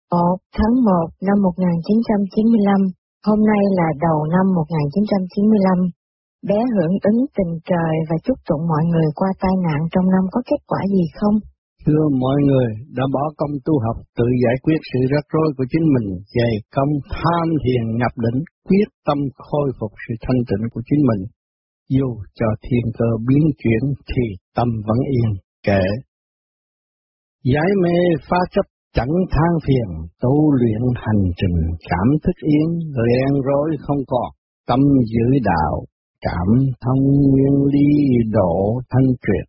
1 tháng 1 năm 1995, hôm nay là đầu năm 1995, bé hưởng ứng tình trời và chúc tụng mọi người qua tai nạn trong năm có kết quả gì không? Thưa mọi người đã bỏ công tu học tự giải quyết sự rắc rối của chính mình, dày công tham thiền nhập định, quyết tâm khôi phục sự thanh tịnh của chính mình. Dù cho thiên cơ biến chuyển thì tâm vẫn yên. Kệ giải mê phá chấp chẳng than phiền, tu luyện hành trình cảm thức yên, rèn rối không còn, tâm giữ đạo, cảm thông nguyên lý độ thanh triệt.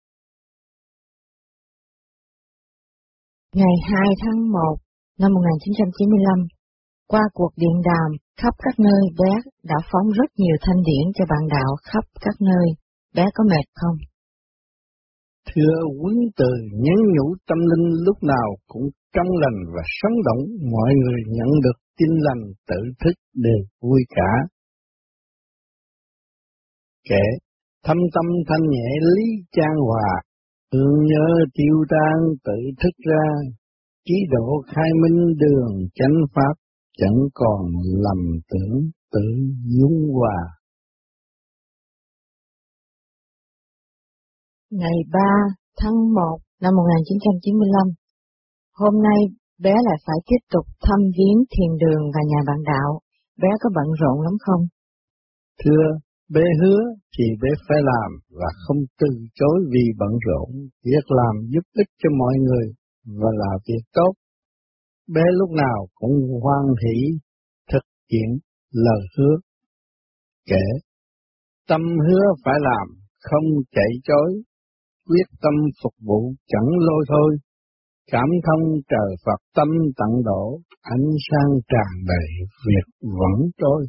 Ngày 2 tháng 1 năm 1995, qua cuộc điện đàm khắp các nơi, bé đã phóng rất nhiều thanh điển cho bạn đạo khắp các nơi. Bé có mệt không? Thưa quý từ nhắn nhủ tâm linh lúc nào cũng trong lành và sống động, mọi người nhận được tin lành tự thức đều vui cả. Kể thâm tâm thanh nhẹ lý trang hòa, thương nhớ tiêu tan tự thức ra, trí độ khai minh đường chánh pháp, chẳng còn lầm tưởng tự dung hòa. Ngày 3 tháng 1 năm 1995, hôm nay bé lại phải tiếp tục thăm viếng thiền đường và nhà bạn đạo. Bé có bận rộn lắm không? Thưa, bé hứa thì bé phải làm và không từ chối vì bận rộn. Việc làm giúp ích cho mọi người và là việc tốt. Bé lúc nào cũng hoan hỷ thực hiện lời hứa. Kể tâm hứa phải làm, không chạy chối, quyết tâm phục vụ chẳng lôi thôi. Cảm thông trời Phật tâm tận độ, ánh sáng tràn đầy việc vẫn trôi.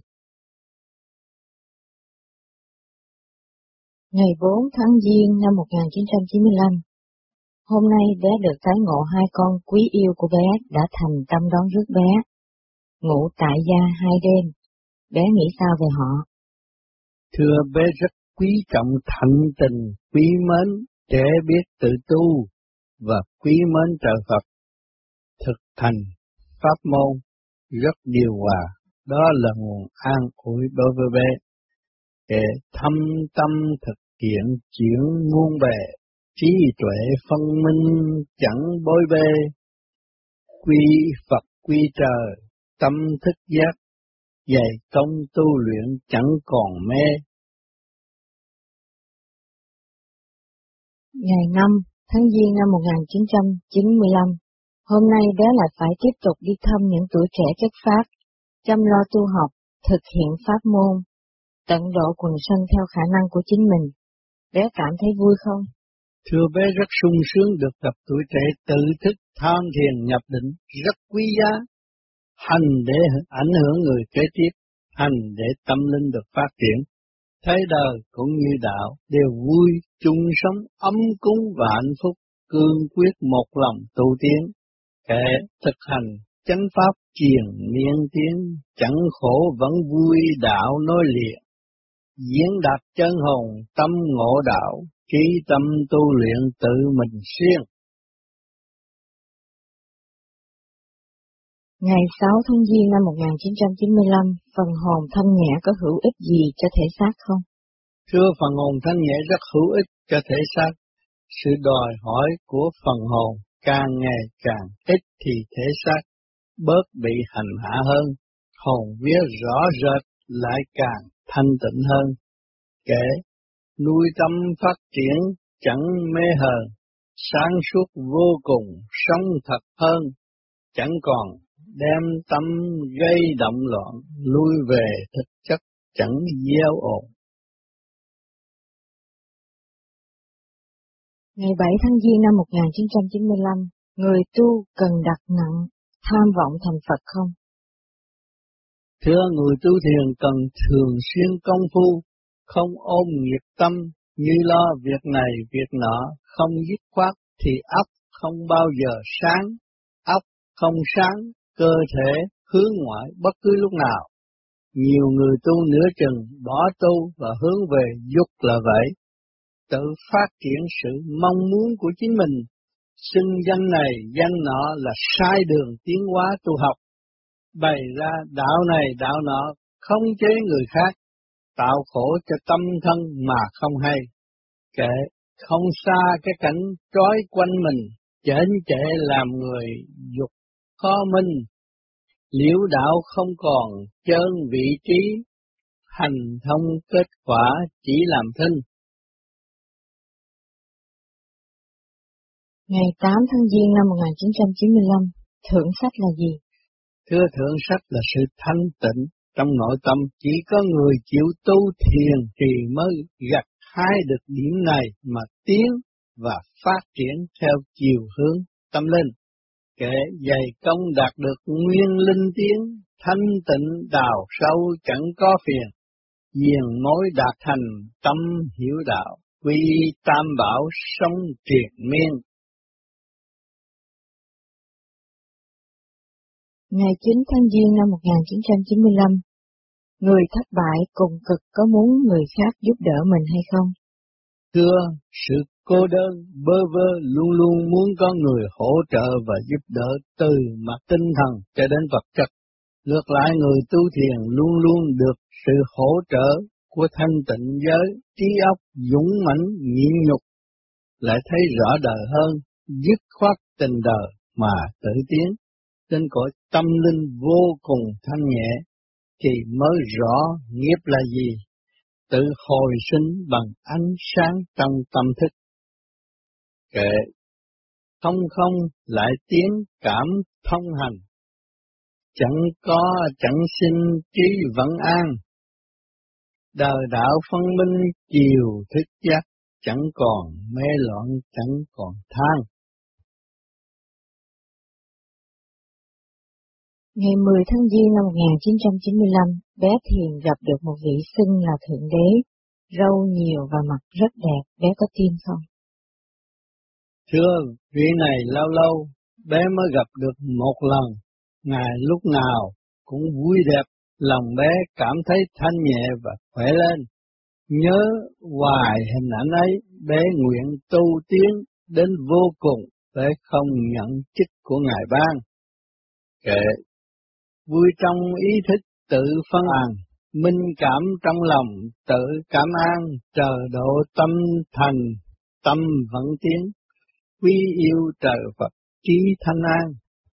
Ngày 4 tháng Giêng năm 1995, hôm nay bé được tái ngộ hai con quý yêu của bé đã thành tâm đón rước bé. Ngủ tại gia 2 đêm, bé nghĩ sao về họ? Thưa bé rất quý trọng thanh tình, quý mến, trẻ biết tự tu và quý mến trời Phật. Thực thành pháp môn rất điều hòa, đó là nguồn an ủi đối với bé. Để thâm tâm thực hiện chuyển muôn bề, trí tuệ phân minh chẳng bối bê. Quy Phật quy trời, tâm thức giác, dày công tu luyện chẳng còn mê. Ngày 5 tháng Giêng năm 1995, hôm nay bé lại phải tiếp tục đi thăm những tuổi trẻ chất phát, chăm lo tu học, thực hiện pháp môn, tận độ quần sanh theo khả năng của chính mình. Bé cảm thấy vui không? Thưa bé rất sung sướng được gặp tuổi trẻ tự thức tham thiền nhập định, rất quý giá. Hành để ảnh hưởng người kế tiếp, hành để tâm linh được phát triển. Thế đời cũng như đạo đều vui, chung sống ấm cúng và hạnh phúc, cương quyết một lòng tu tiến. Kể thực hành chánh pháp triền miên tiến, chẳng khổ vẫn vui đạo nối liền. Diễn đạt chân hồn tâm ngộ đạo, trí tâm tu luyện tự mình siêng. Ngày 6 tháng Giêng năm 1995, phần hồn thanh nhẹ có hữu ích gì cho thể xác không? Thưa, phần hồn thanh nhẹ rất hữu ích cho thể xác. Sự đòi hỏi của phần hồn càng ngày càng ít thì thể xác bớt bị hành hạ hơn, hồn vía rõ rệt lại càng thanh tịnh hơn. Kể nuôi tâm phát triển chẳng mê hờn, sáng suốt vô cùng sống thật hơn, chẳng còn đem tâm gây động loạn, lui về thực chất chẳng gieo ồn. Ngày 7 tháng Giêng năm 1995, người tu cần đặt nặng tham vọng thành Phật không? Thưa, người tu thiền cần thường xuyên công phu, không ôm nghiệp tâm, như lo việc này việc nọ, không dứt khoát thì óc không bao giờ sáng, óc không sáng, cơ thể hướng ngoại bất cứ lúc nào. Nhiều người tu nửa chừng bỏ tu và hướng về dục là vậy. Tự phát triển sự mong muốn của chính mình, xưng danh này danh nọ là sai đường tiến hóa tu học, bày ra đạo này đạo nọ, khống chế người khác, tạo khổ cho tâm thân mà không hay. Kệ không xa cái cảnh trói quanh mình, chởn trệ làm người dục khó minh, liễu đạo không còn chơn vị trí, hành thông kết quả chỉ làm thinh. Ngày 8 tháng Giêng năm 1995, thượng sách là gì? Thưa thượng sách là sự thanh tịnh trong nội tâm, chỉ có người chịu tu thiền thì mới gặt hái được điểm này mà tiến và phát triển theo chiều hướng tâm linh. Kẻ dày công đạt được nguyên linh tiến, thanh tịnh đào sâu chẳng có phiền, diền mối đạt thành tâm hiểu đạo, quy tam bảo sống triền miên. Ngày 9 tháng Giêng năm 1995, người thất bại cùng cực có muốn người khác giúp đỡ mình hay không? Thưa, sự cô đơn, bơ vơ luôn luôn muốn có người hỗ trợ và giúp đỡ từ mặt tinh thần cho đến vật chất. Ngược lại người tu thiền luôn luôn được sự hỗ trợ của thanh tịnh giới, trí óc dũng mãnh nhịn nhục, lại thấy rõ đời hơn, dứt khoát tình đời mà tự tiến. Trên cõi tâm linh vô cùng thanh nhẹ, thì mới rõ nghiệp là gì, tự hồi sinh bằng ánh sáng trong tâm thức. Kệ không không lại tiến cảm thông hành, chẳng có chẳng sinh trí vẫn an, đời đạo phân minh chiều thức giác, chẳng còn mê loạn chẳng còn than. Ngày 10 tháng Giêng năm 1995, bé Thiền gặp được một vị xưng là Thượng Đế, râu nhiều và mặt rất đẹp, bé có tin không? Thưa, vị này lâu lâu bé mới gặp được một lần, ngài lúc nào cũng vui đẹp, lòng bé cảm thấy thanh nhẹ và khỏe lên. Nhớ hoài hình ảnh ấy, bé nguyện tu tiến đến vô cùng, bé không nhận chức của ngài ban. Kệ vui trong ý thức tự phân an, minh cảm trong lòng tự cảm an, trời độ tâm thành, tâm vẫn tiến, quy yêu trời Phật trí thanh an.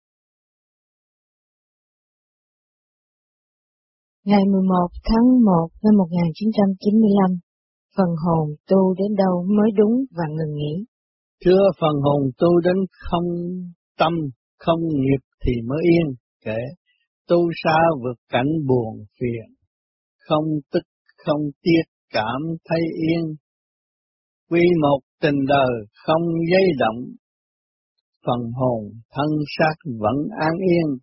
Ngày 11 tháng 1 năm 1995, phần hồn tu đến đâu mới đúng và ngừng nghỉ? Thưa, phần hồn tu đến không tâm, không nghiệp thì mới yên. Kể tu sao vượt cảnh buồn phiền, không tức không tiếc cảm thấy yên. Quy một tình đời không dây động, phần hồn thân xác vẫn an yên.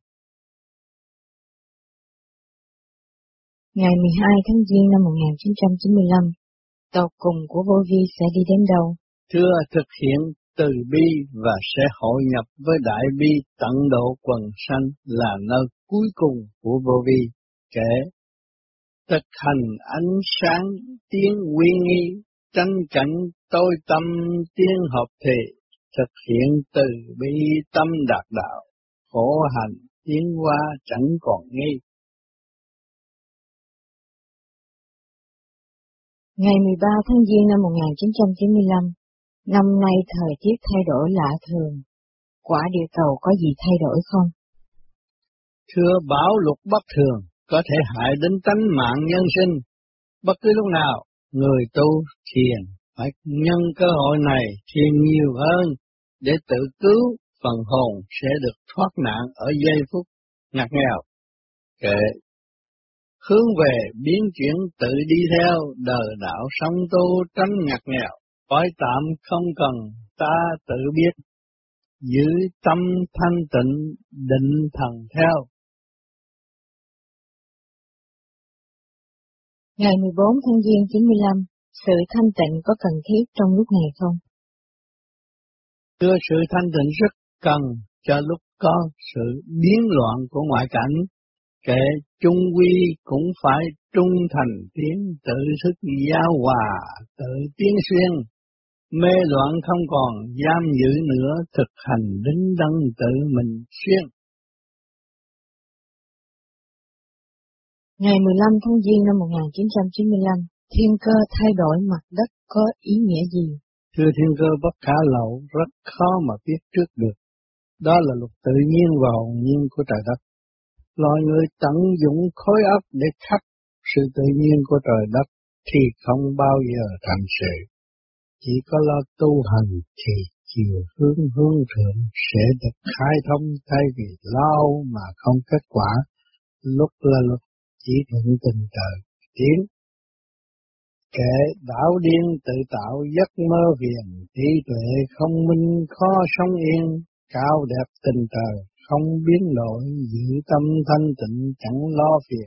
Ngày 12 tháng Giêng năm 1995, tột cùng của vô vi sẽ đi đến đâu? Thưa, thực hiện từ bi và sẽ hội nhập với đại bi tận độ quần sanh là nơi cuối cùng của vô vi. Kể thực hành ánh sáng tiến quy nghi, tranh cảnh tôi tâm tiến hợp thể, thực hiện từ bi tâm đạt đạo, khổ hành tiến hóa chẳng còn nghi. Ngày 13 tháng Giêng năm 1995, năm nay thời tiết thay đổi lạ thường, quả địa cầu có gì thay đổi không? Thưa, bão lụt bất thường có thể hại đến tánh mạng nhân sinh. Bất cứ lúc nào, người tu thiền phải nhân cơ hội này thiền nhiều hơn để tự cứu, phần hồn sẽ được thoát nạn ở giây phút ngặt nghèo. Kệ hướng về biến chuyển tự đi theo đời đạo sống tu tránh ngặt nghèo, cõi tạm không cần ta tự biết, giữ tâm thanh tịnh định thần theo. Ngày 14 tháng Giêng 95, sự thanh tịnh có cần thiết trong lúc này không? Thưa, sự thanh tịnh rất cần cho lúc có sự biến loạn của ngoại cảnh. Kẻ chung quy cũng phải trung thành tiến tự thức giao hòa, tự tiến xuyên. mê loạn không còn, giam giữ nữa, thực hành đính đắn tự mình siêng. Ngày 15 tháng Giêng năm 1995, thiên cơ thay đổi mặt đất có ý nghĩa gì? Thưa thiên cơ bất khả lậu, rất khó mà biết trước được. Đó là luật tự nhiên và hồn nhiên của trời đất. Loài người tận dụng khối óc để khắc sự tự nhiên của trời đất thì không bao giờ thành sự. Chỉ có lo tu hành thì chiều hướng thượng sẽ được khai thông, thay vì lao mà không kết quả. Lúc là lúc chỉ thuận tình trời tiến. Kẻ đảo điên tự tạo giấc mơ viền, trí tuệ không minh khó sống yên, cao đẹp tình trời không biến đổi, giữ tâm thanh tịnh chẳng lo phiền.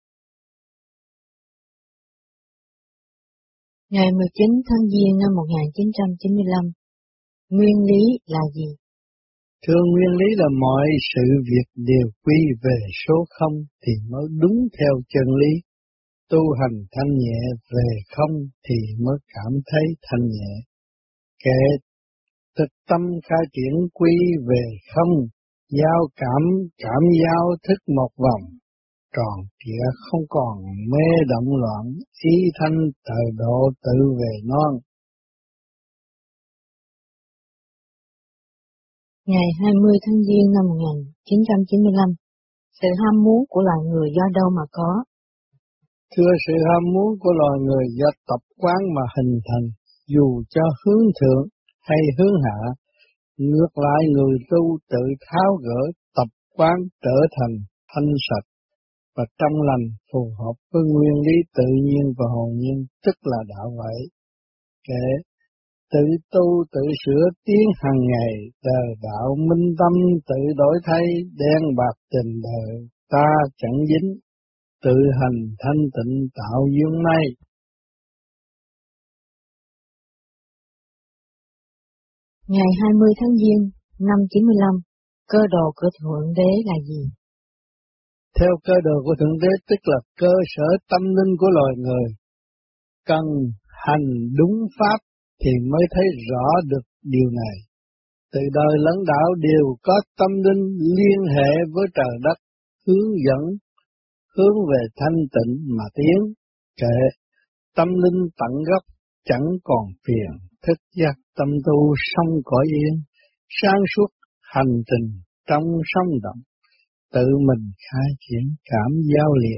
Ngày 19 tháng Giêng năm 1995, nguyên lý là gì? Thưa, nguyên lý là mọi sự việc đều quy về số không thì mới đúng theo chân lý. Tu hành thanh nhẹ về không thì mới cảm thấy thanh nhẹ. Kẻ thực tâm khai triển quy về không, giao cảm giao thức một vòng, tròn trịa không còn mê động loạn, ý thanh tự độ tự về non. Ngày 20 tháng Giêng năm 1995, sự ham muốn của loài người do đâu mà có? Thưa, sự ham muốn của loài người do tập quán mà hình thành, dù cho hướng thượng hay hướng hạ. Ngược lại, người tu tự tháo gỡ tập quán trở thành thanh sạch và trong lành, phù hợp với nguyên lý tự nhiên và hồn nhiên, tức là đạo vậy. Kẻ tự tu tự sửa tiến hàng ngày, đời đạo minh tâm tự đổi thay, đen bạc tình đời ta chẳng dính, tự hành thanh tịnh tạo dương may. Ngày 20 tháng Giêng năm 95, cơ đồ của Thượng Đế là gì? Theo cơ đồ của Thượng Đế tức là cơ sở tâm linh của loài người. Cần hành đúng pháp thì mới thấy rõ được điều này. Từ đời lẫn đạo đều có tâm linh liên hệ với trời đất, hướng dẫn, hướng về thanh tịnh mà tiến. Kệ tâm linh tận gốc, chẳng còn phiền, thức giác tâm tu sông cõi yên, sáng suốt hành trình trong sông động, tự mình khai triển cảm giao liệt.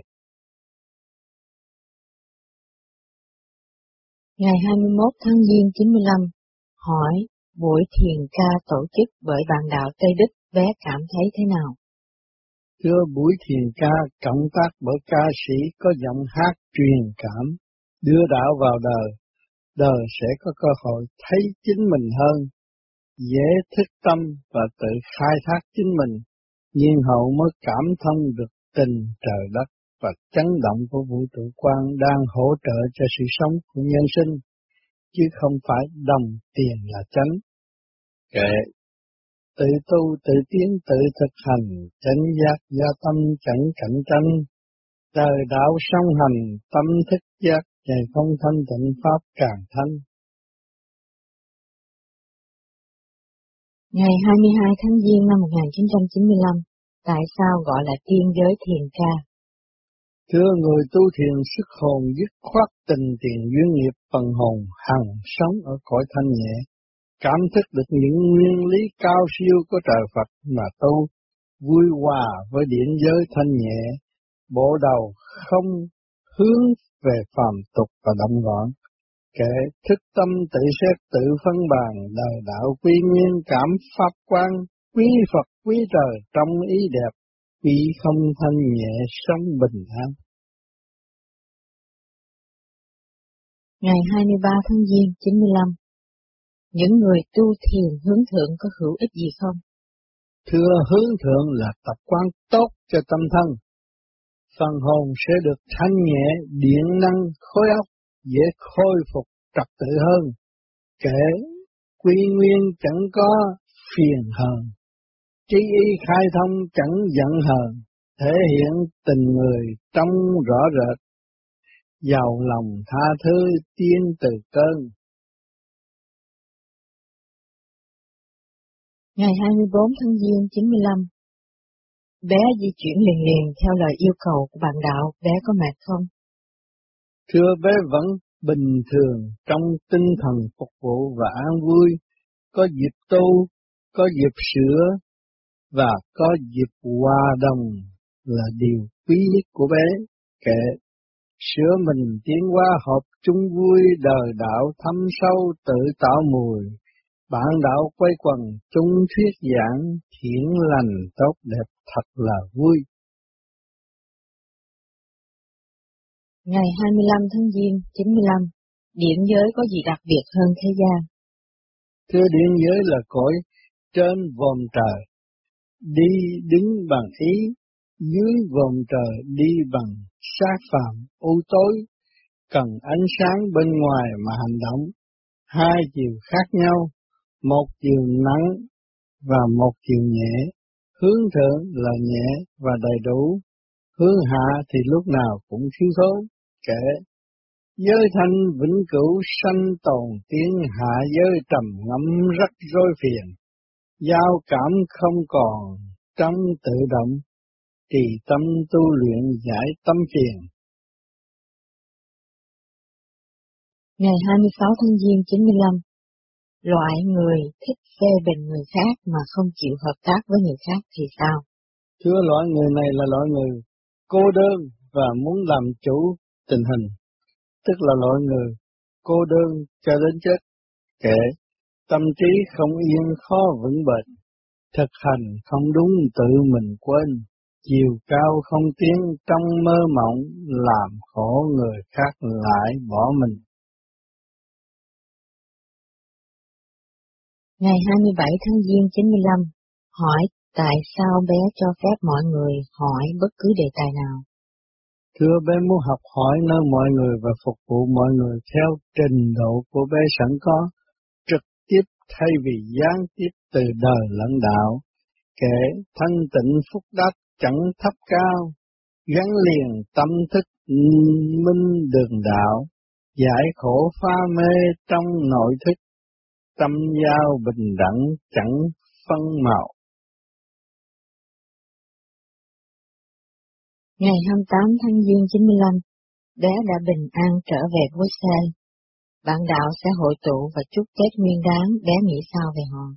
Ngày 21 tháng Giêng 95, hỏi buổi thiền ca tổ chức bởi bạn đạo Tây Đức bé cảm thấy thế nào? Thưa, buổi thiền ca cộng tác bởi ca sĩ có giọng hát truyền cảm, đưa đạo vào đời, đời sẽ có cơ hội thấy chính mình hơn, dễ thức tâm và tự khai thác chính mình, nhiên hậu mới cảm thông được tình trời đất và chấn động của vũ trụ quan đang hỗ trợ cho sự sống của nhân sinh, chứ không phải đồng tiền là chánh. Kệ tự tu, tự tiến, tự thực hành, chánh giác do tâm chẳng cạnh tranh, đời đạo song hành, tâm thức giác, ngày không thanh tịnh pháp càng thanh. Ngày 22 tháng Giêng năm 1995, tại sao gọi là tiên giới thiền ca? Thưa, người tu thiền sức hồn dứt khoát tình tiền duyên nghiệp, phần hồn hằng sống ở cõi thanh nhẹ, cảm thức được những nguyên lý cao siêu của trời Phật mà tu, vui hòa với điển giới thanh nhẹ, bộ đầu không hướng về phàm tục và động loạn. Kẻ thức tâm tự xét tự phân bàn, đời đạo quy nguyên cảm pháp quan, quý Phật quý trời trong ý đẹp, quý không thanh nhẹ sống bình an. Ngày 23 tháng Giêng 95, những người tu thiền hướng thượng có hữu ích gì không? Thưa, hướng thượng là tập quán tốt cho tâm thân. Phần hồn sẽ được thanh nhẹ, điện năng, khối óc, dễ khôi phục trật tự hơn. Kể quy nguyên chẳng có phiền hờn, trí ý khai thông chẳng giận hờn, thể hiện tình người trong rõ rệt, giàu lòng tha thứ tiến từ cơn. Ngày 24 tháng Giêng 95, bé di chuyển liền liền theo lời yêu cầu của bạn đạo, bé có mệt không? Thưa bé vẫn bình thường trong tinh thần phục vụ và an vui, có dịp tu, có dịp sửa và có dịp hòa đồng là điều quý nhất của bé. Kệ sửa mình tiến hóa hợp chung vui, đời đạo thâm sâu tự tạo mùi, bạn đạo quay quần chung thuyết giảng, thiện lành tốt đẹp thật là vui. Ngày 25 tháng Giêng 95, điện giới có gì đặc biệt hơn thế gian? Thưa điện giới là cõi trên vòm trời, đi đứng bằng ý, dưới vòm trời đi bằng sát phàm u tối, cần ánh sáng bên ngoài mà hành động. Hai chiều khác nhau, một chiều nắng và một chiều nhẹ, hướng thượng là nhẹ và đầy đủ, hướng hạ thì lúc nào cũng thiếu thốn. Kể giới thanh vĩnh cửu sanh tồn tiến, hạ giới trầm ngâm rất rối phiền, giao cảm không còn trong tự động, trì tâm tu luyện giải tâm phiền. Ngày 26 tháng Giêng 95, loại người thích phê bình người khác mà không chịu hợp tác với người khác thì sao? Thưa loại người này là loại người cô đơn và muốn làm chủ tình hình, tức là loại người cô đơn cho đến chết. Kể tâm trí không yên khó vững bền, thực hành không đúng tự mình quên, chiều cao không tiến trong mơ mộng, làm khổ người khác lại bỏ mình. Ngày 27 tháng Giêng 95, hỏi tại sao bé cho phép mọi người hỏi bất cứ đề tài nào? Thưa bé muốn học hỏi nơi mọi người và phục vụ mọi người theo trình độ của bé sẵn có, trực tiếp thay vì gián tiếp từ đời lẫn đạo. Kể thanh tịnh phúc đắc chẳng thấp cao, gắn liền tâm thức minh đường đạo, giải khổ phá mê trong nội thức, tâm giao bình đẳng chẳng phân màu. Ngày 28 tháng Giêng 95, bé đã bình an trở về với xe. Bạn đạo sẽ hội tụ và chúc Tết Nguyên Đán, bé nghĩ sao về họ?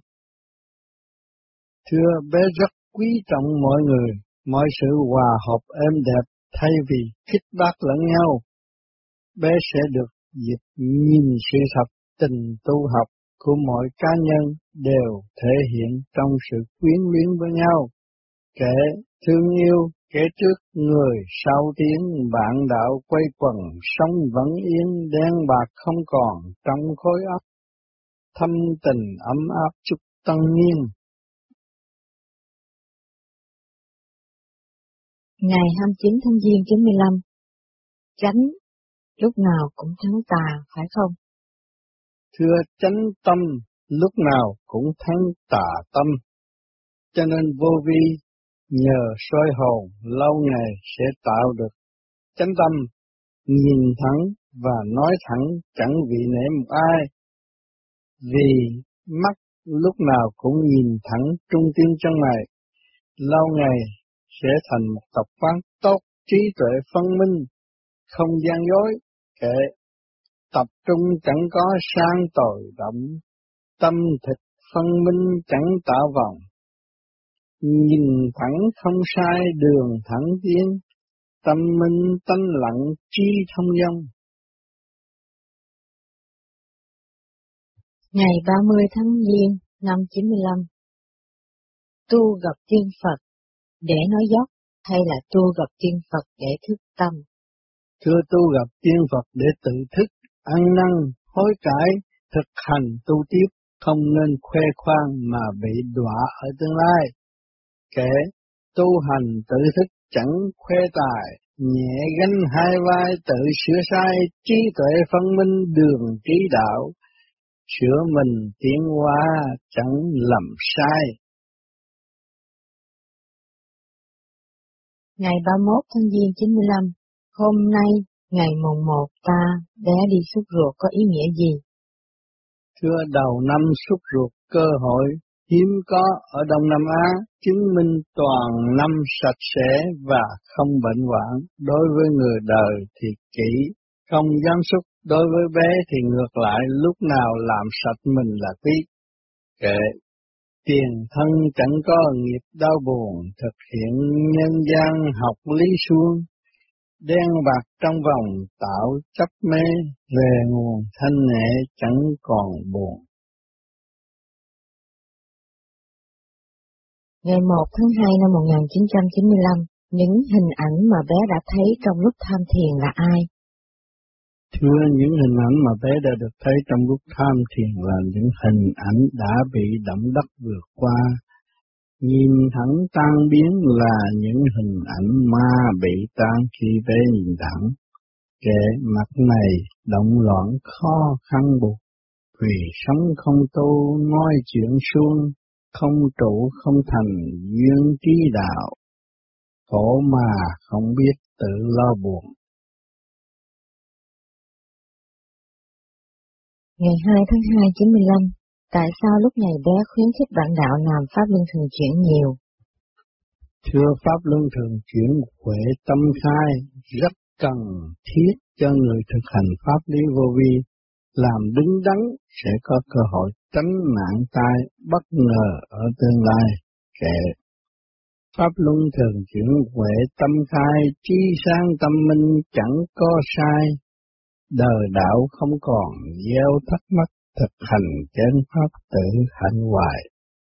Thưa bé rất quý trọng mọi người, mọi sự hòa hợp êm đẹp thay vì khích bác lẫn nhau. Bé sẽ được dịp nhìn sự thật tình tu học của mọi cá nhân đều thể hiện trong sự quyến luyến với nhau. Kẻ thương yêu, kẻ trước người sau tiếng, bạn đạo quay quần sống vẫn yên, đen bạc không còn trong khối óc, thâm tình ấm áp chúc tân niên. Ngày 29 tháng Giêng 95, chánh lúc nào cũng thắng tà, phải không? Thưa chánh tâm lúc nào cũng thắng tà tâm, cho nên vô vi nhờ soi hồn lâu ngày sẽ tạo được chánh tâm, nhìn thẳng và nói thẳng chẳng vị nể một ai, vì mắt lúc nào cũng nhìn thẳng trung tim trong này, lâu ngày sẽ thành một tập quán tốt, trí tuệ phân minh, không gian dối. Kệ tập trung chẳng có sang tội động, tâm thịt phân minh chẳng tạo vòng, nhìn thẳng không sai đường thẳng tiến, tâm minh tánh lặng trí thông dong. Ngày 30 tháng Giêng năm 95, tu gặp tiên Phật để nói dốc hay là tu gặp tiên Phật để thức tâm? Thưa tu gặp tiên Phật để tự thức, ăn năn, hối cải, thực hành tu tiếp, không nên khoe khoang mà bị đọa ở tương lai. Kẻ tu hành tự thức chẳng khoe tài, nhẹ gánh hai vai tự sửa sai, trí tuệ phân minh đường trí đạo, sửa mình tiến hóa chẳng lầm sai. Ngày 31 tháng Giêng 95, hôm nay, ngày mùng 1 ta, bé đi sút ruột có ý nghĩa gì? Thưa đầu năm sút ruột cơ hội hiếm có ở Đông Nam Á, chứng minh toàn năm sạch sẽ và không bệnh hoạn. Đối với người đời thì kỹ, không giám xúc, đối với bé thì ngược lại, lúc nào làm sạch mình là quý. Kệ tiền thân chẳng có nghiệp đau buồn, thực hiện nhân gian học lý suông, đen bạc trong vòng tạo chấp mê, về nguồn thanh nhẹ chẳng còn buồn. Ngày 1 tháng 2 năm 1995, những hình ảnh mà bé đã thấy trong lúc tham thiền là ai? Thưa, những hình ảnh mà bé đã được thấy trong lúc tham thiền là những hình ảnh đã bị động đất vượt qua. Nhìn thẳng tan biến là những hình ảnh ma bị tan khi bé nhìn thẳng. Kệ mặt này động loạn khó khăn buộc, vì sống không tu nói chuyện suông, không trụ không thành duyên trí đạo, khổ mà không biết tự lo buồn. Ngày 2 tháng 2 95, tại sao lúc này bé khuyến khích bạn đạo làm pháp luân thường chuyển nhiều? Thưa, pháp luân thường chuyển huệ tâm khai rất cần thiết cho người thực hành pháp lý vô vi, làm đứng đắn sẽ có cơ hội tránh nạn tai bất ngờ ở tương lai. Kệ pháp luân thường chuyển huệ tâm khai, trí sáng tâm minh chẳng có sai. Đời đạo không còn gieo thắc mắc, thực hành chánh pháp tự hạnh hoài.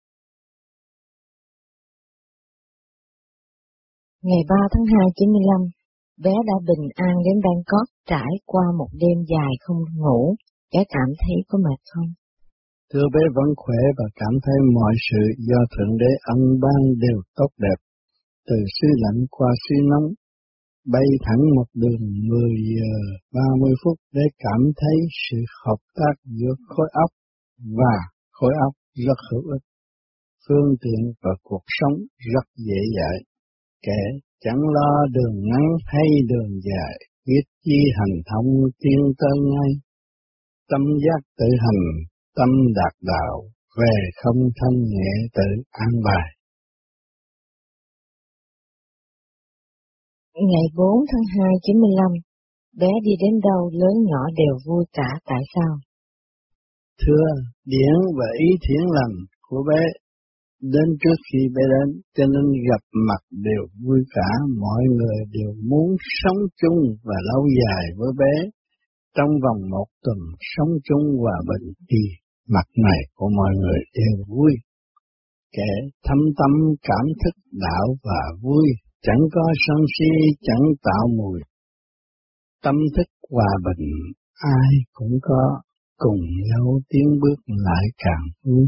Ngày 3 tháng 2 95, bé đã bình an đến Bangkok, trải qua một đêm dài không ngủ. Bé cảm thấy có mệt không? Thưa, bé vẫn khỏe và cảm thấy mọi sự do Thượng Đế ân ban đều tốt đẹp. Từ xứ lạnh qua xứ nóng, bay thẳng một đường 10 giờ 30 phút để cảm thấy sự hợp tác giữa khối óc và khối óc rất hữu ích. Phương tiện và cuộc sống rất dễ dãi. Kẻ chẳng lo đường ngắn hay đường dài, biết chi hành thông tiến tới ngay. Tâm giác tự hành, tâm đạt đạo, về không thanh nhẹ tự an bài. Ngày 4 tháng 2 95, bé đi đến đâu lớn nhỏ đều vui cả, tại sao? Thưa, điển và ý thiện lành của bé đến trước khi bé đến, cho nên gặp mặt đều vui cả, mọi người đều muốn sống chung và lâu dài với bé. Trong vòng 1 tuần sống chung hòa bình thì mặt này của mọi người đều vui. Kẻ thâm tâm cảm thức đạo và vui, chẳng có sân si, chẳng tạo mùi. Tâm thức hòa bình, ai cũng có, cùng nhau tiến bước lại càng vui.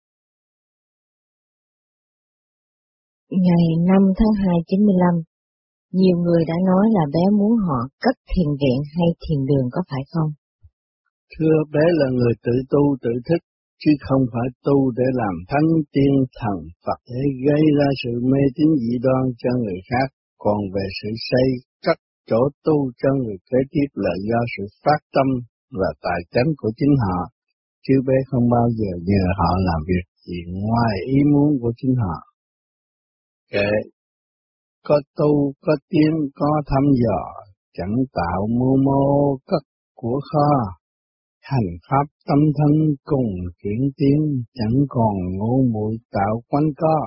Ngày 5 tháng 2 95, nhiều người đã nói là bé muốn họ cất thiền viện hay thiền đường, có phải không? Thưa, bé là người tự tu tự thức, chứ không phải tu để làm thánh tiên thần Phật để gây ra sự mê tín dị đoan cho người khác. Còn về sự xây cất chỗ tu cho người kế tiếp là do sự phát tâm và tài chánh của chính họ, chứ bé không bao giờ nhờ họ làm việc gì ngoài ý muốn của chính họ. Kệ có tu, có tiến, có thăm dò, chẳng tạo mưu mô cất của kho. Hành pháp tâm thân cùng chuyển tiến, chẳng còn ngu muội tạo quanh co.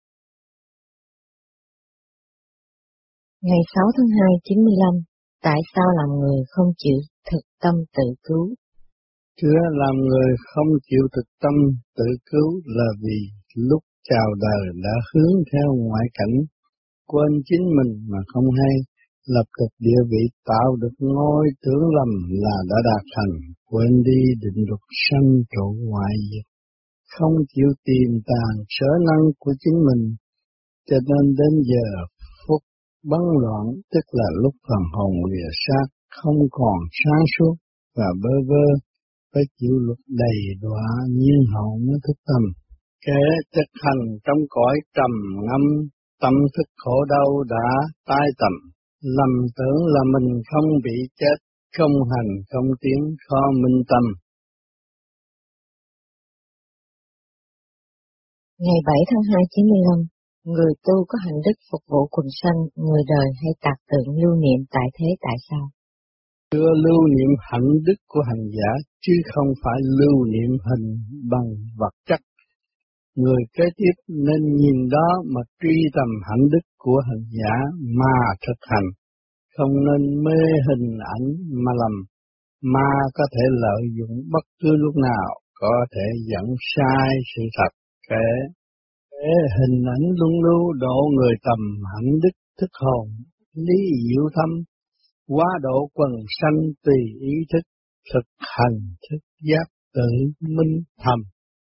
Ngày 6 tháng 2 95, tại sao làm người không chịu thực tâm tự cứu? Thưa, làm người không chịu thực tâm tự cứu là vì lúc chào đời đã hướng theo ngoại cảnh, quên chính mình mà không hay, lập được địa vị tạo được ngôi tưởng lầm là đã đạt thành, quên đi định luật sanh trụ ngoại diệt, không chịu tìm tàng sở năng của chính mình, cho nên đến giờ phút bấn loạn, tức là lúc phần hồn lìa xác, không còn sáng suốt và bơ vơ, phải chịu luật đầy đọa nhiên hậu mới thức tâm. Kẻ thực hành trong cõi trầm ngâm, tâm thức khổ đau đã tai tầm, lầm tưởng là mình không bị chết, không hành không tiến, khó minh tâm. Ngày 7 tháng 2 95, người tu có hạnh đức phục vụ quần sanh, người đời hay tạc tượng lưu niệm tại thế tại sao? Chưa lưu niệm hạnh đức của hành giả, chứ không phải lưu niệm hình bằng vật chất. Người kế tiếp nên nhìn đó mà truy tầm hạnh đức của hành giả mà thực hành, không nên mê hình ảnh mà lầm. Ma có thể lợi dụng bất cứ lúc nào, có thể dẫn sai sự thật, kể hình ảnh luân lưu độ người tầm hạnh đức thức hồn, lý diệu thâm, quá độ quần sanh tùy ý thức, thực hành thức giác tự minh thầm.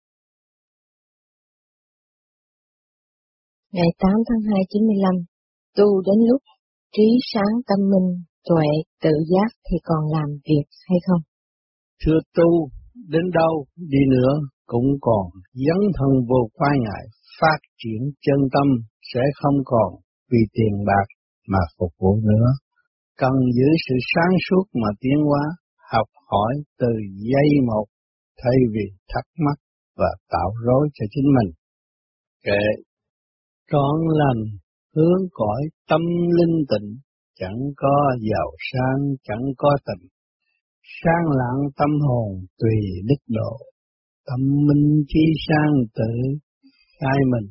Ngày 8 tháng 2 95, tu đến lúc trí sáng tâm minh, tuệ, tự giác thì còn làm việc hay không? Thưa tu, đến đâu đi nữa cũng còn dấn thân vô quái ngại, phát triển chân tâm sẽ không còn vì tiền bạc mà phục vụ nữa. Cần giữ sự sáng suốt mà tiến hóa, học hỏi từ giây một, thay vì thắc mắc và tạo rối cho chính mình. Kệ trọn lành hướng cõi tâm linh tịnh, chẳng có giàu sang chẳng có tình, sang lặng tâm hồn tùy đức độ, tâm minh chi sang tự khai mình.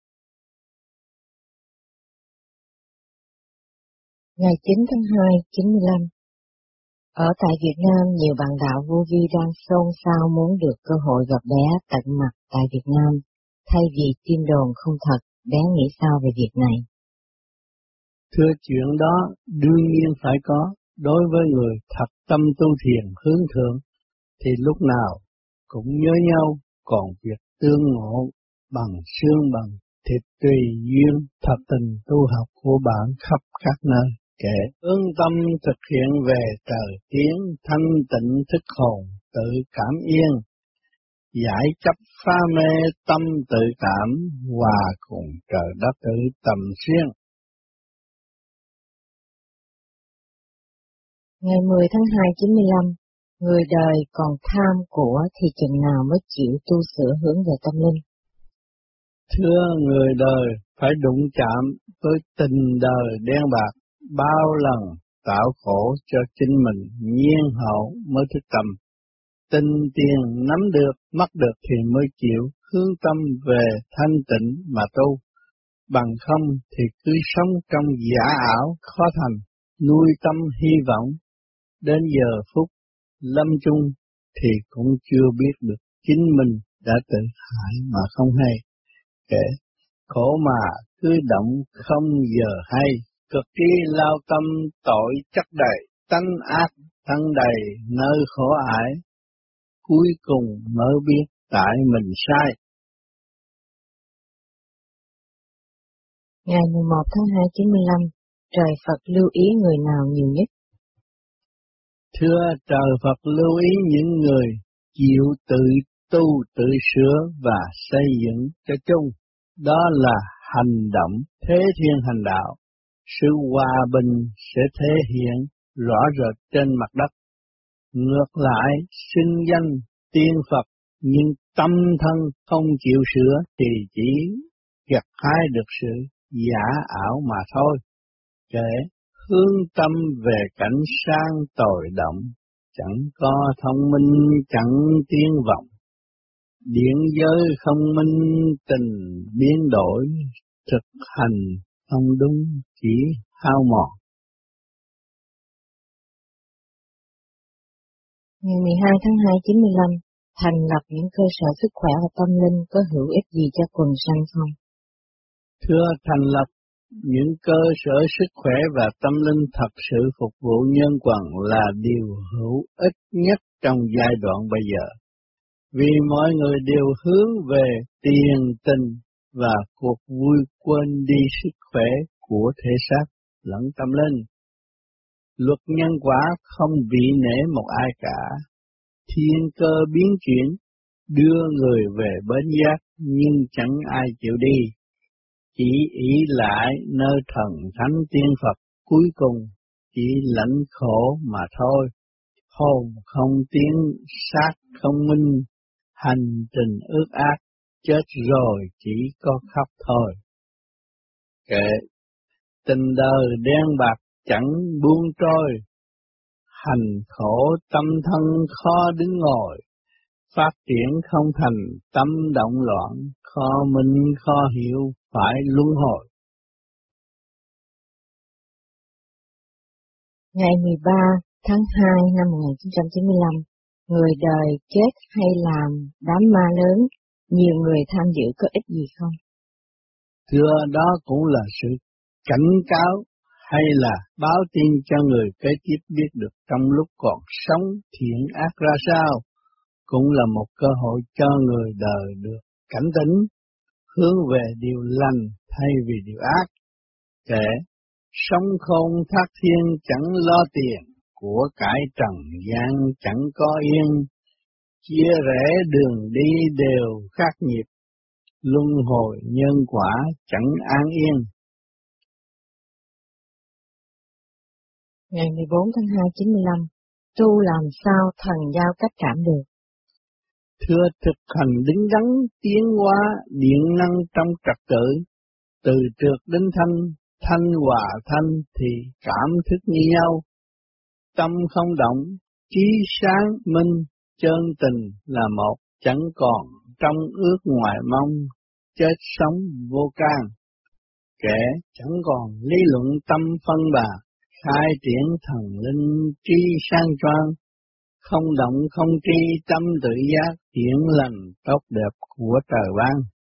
Ngày 9 tháng 2 95, ở tại Việt Nam nhiều bạn đạo vô vi đang xôn xao muốn được cơ hội gặp bé tận mặt tại Việt Nam, thay vì tin đồn không thật. Bé nghĩ sao về việc này? Thưa, chuyện đó đương nhiên phải có. Đối với người thật tâm tu thiền hướng thượng thì lúc nào cũng nhớ nhau, còn việc tương ngộ bằng xương bằng thịt tùy duyên thật tình tu học của bạn khắp các nơi. Kể hướng tâm thực hiện về trời tiến thanh tịnh thức hồn tự cảm yên, giải chấp phá mê tâm tự cảm, hòa cùng trời đất tự tầm xuyên. Ngày 10 tháng 2 95, người đời còn tham của thì chừng nào mới chịu tu sửa hướng về tâm linh? Thưa, người đời phải đụng chạm với tình đời đen bạc, bao lần tạo khổ cho chính mình, nhiên hậu mới thức tâm. Tình tiền nắm được, mất được thì mới chịu hướng tâm về thanh tịnh mà tu. Bằng không thì cứ sống trong giả ảo khó thành, nuôi tâm hy vọng. Đến giờ phút lâm chung thì cũng chưa biết được chính mình đã tự hại mà không hay. Kể khổ mà cứ động không giờ hay, cực kỳ lao tâm tội chất đầy, tánh ác thân đầy nơi khổ ải, cuối cùng mới biết tại mình sai. Ngày 11 tháng 2 95, trời Phật lưu ý người nào nhiều nhất? Thưa, trời Phật lưu ý những người chịu tự tu tự sửa và xây dựng cho chung. Đó là hành động thế thiên hành đạo. Sự hòa bình sẽ thể hiện rõ rệt trên mặt đất. Ngược lại, xưng danh tiên Phật nhưng tâm thân không chịu sửa thì chỉ gặt hái được sự giả ảo mà thôi. Kể hướng tâm về cảnh sang tồi động, chẳng có thông minh chẳng tiến vọng. Điện giới không minh tình biến đổi, thực hành không đúng chỉ hao mòn. Ngày 12 tháng 2 95, thành lập những cơ sở sức khỏe và tâm linh có hữu ích gì cho quần sanh không? Thưa, thành lập những cơ sở sức khỏe và tâm linh thật sự phục vụ nhân quần là điều hữu ích nhất trong giai đoạn bây giờ. Vì mọi người đều hướng về tiền tình và cuộc vui quên đi sức khỏe của thể xác lẫn tâm linh. Luật nhân quả không vị nể một ai cả. Thiên cơ biến chuyển, đưa người về bến giác nhưng chẳng ai chịu đi. Chỉ ý lại nơi thần thánh tiên Phật, cuối cùng chỉ lãnh khổ mà thôi. Hồn không tiến, xác không minh, hành trình ước ác, chết rồi chỉ có khóc thôi. Kệ, tình đời đen bạc chẳng buông trôi, hành khổ tâm thân khó đứng ngồi, phát triển không thành tâm động loạn, khó minh khó hiểu phải luân hồi. Ngày 13 tháng 2 năm 1995, người đời chết hay làm đám ma lớn, nhiều người tham dự có ích gì không? Thưa, đó cũng là sự cảnh cáo hay là báo tin cho người kế tiếp biết được trong lúc còn sống thiện ác ra sao, cũng là một cơ hội cho người đời được cảnh tỉnh, hướng về điều lành thay vì điều ác. Kể, sống khôn thác thiên chẳng lo tiền, của cải trần gian chẳng có yên, chia rẽ đường đi đều khác nhịp, luân hồi nhân quả chẳng an yên. Ngày 14 tháng 2 95, tu làm sao thần giao cách cảm được? Thưa, thực hành đứng đắn tiến hóa điện năng trong trật tự, từ trượt đến thanh, thanh hòa thanh thì cảm thức như nhau. Tâm không động, trí sáng minh, chân tình là một, chẳng còn trong ước ngoài mong, chết sống vô can. Kẻ chẳng còn lý luận tâm phân bà, khai triển thần linh trí sang choang, không động không tri tâm tự giác, hiển lành tốt đẹp của trời ban.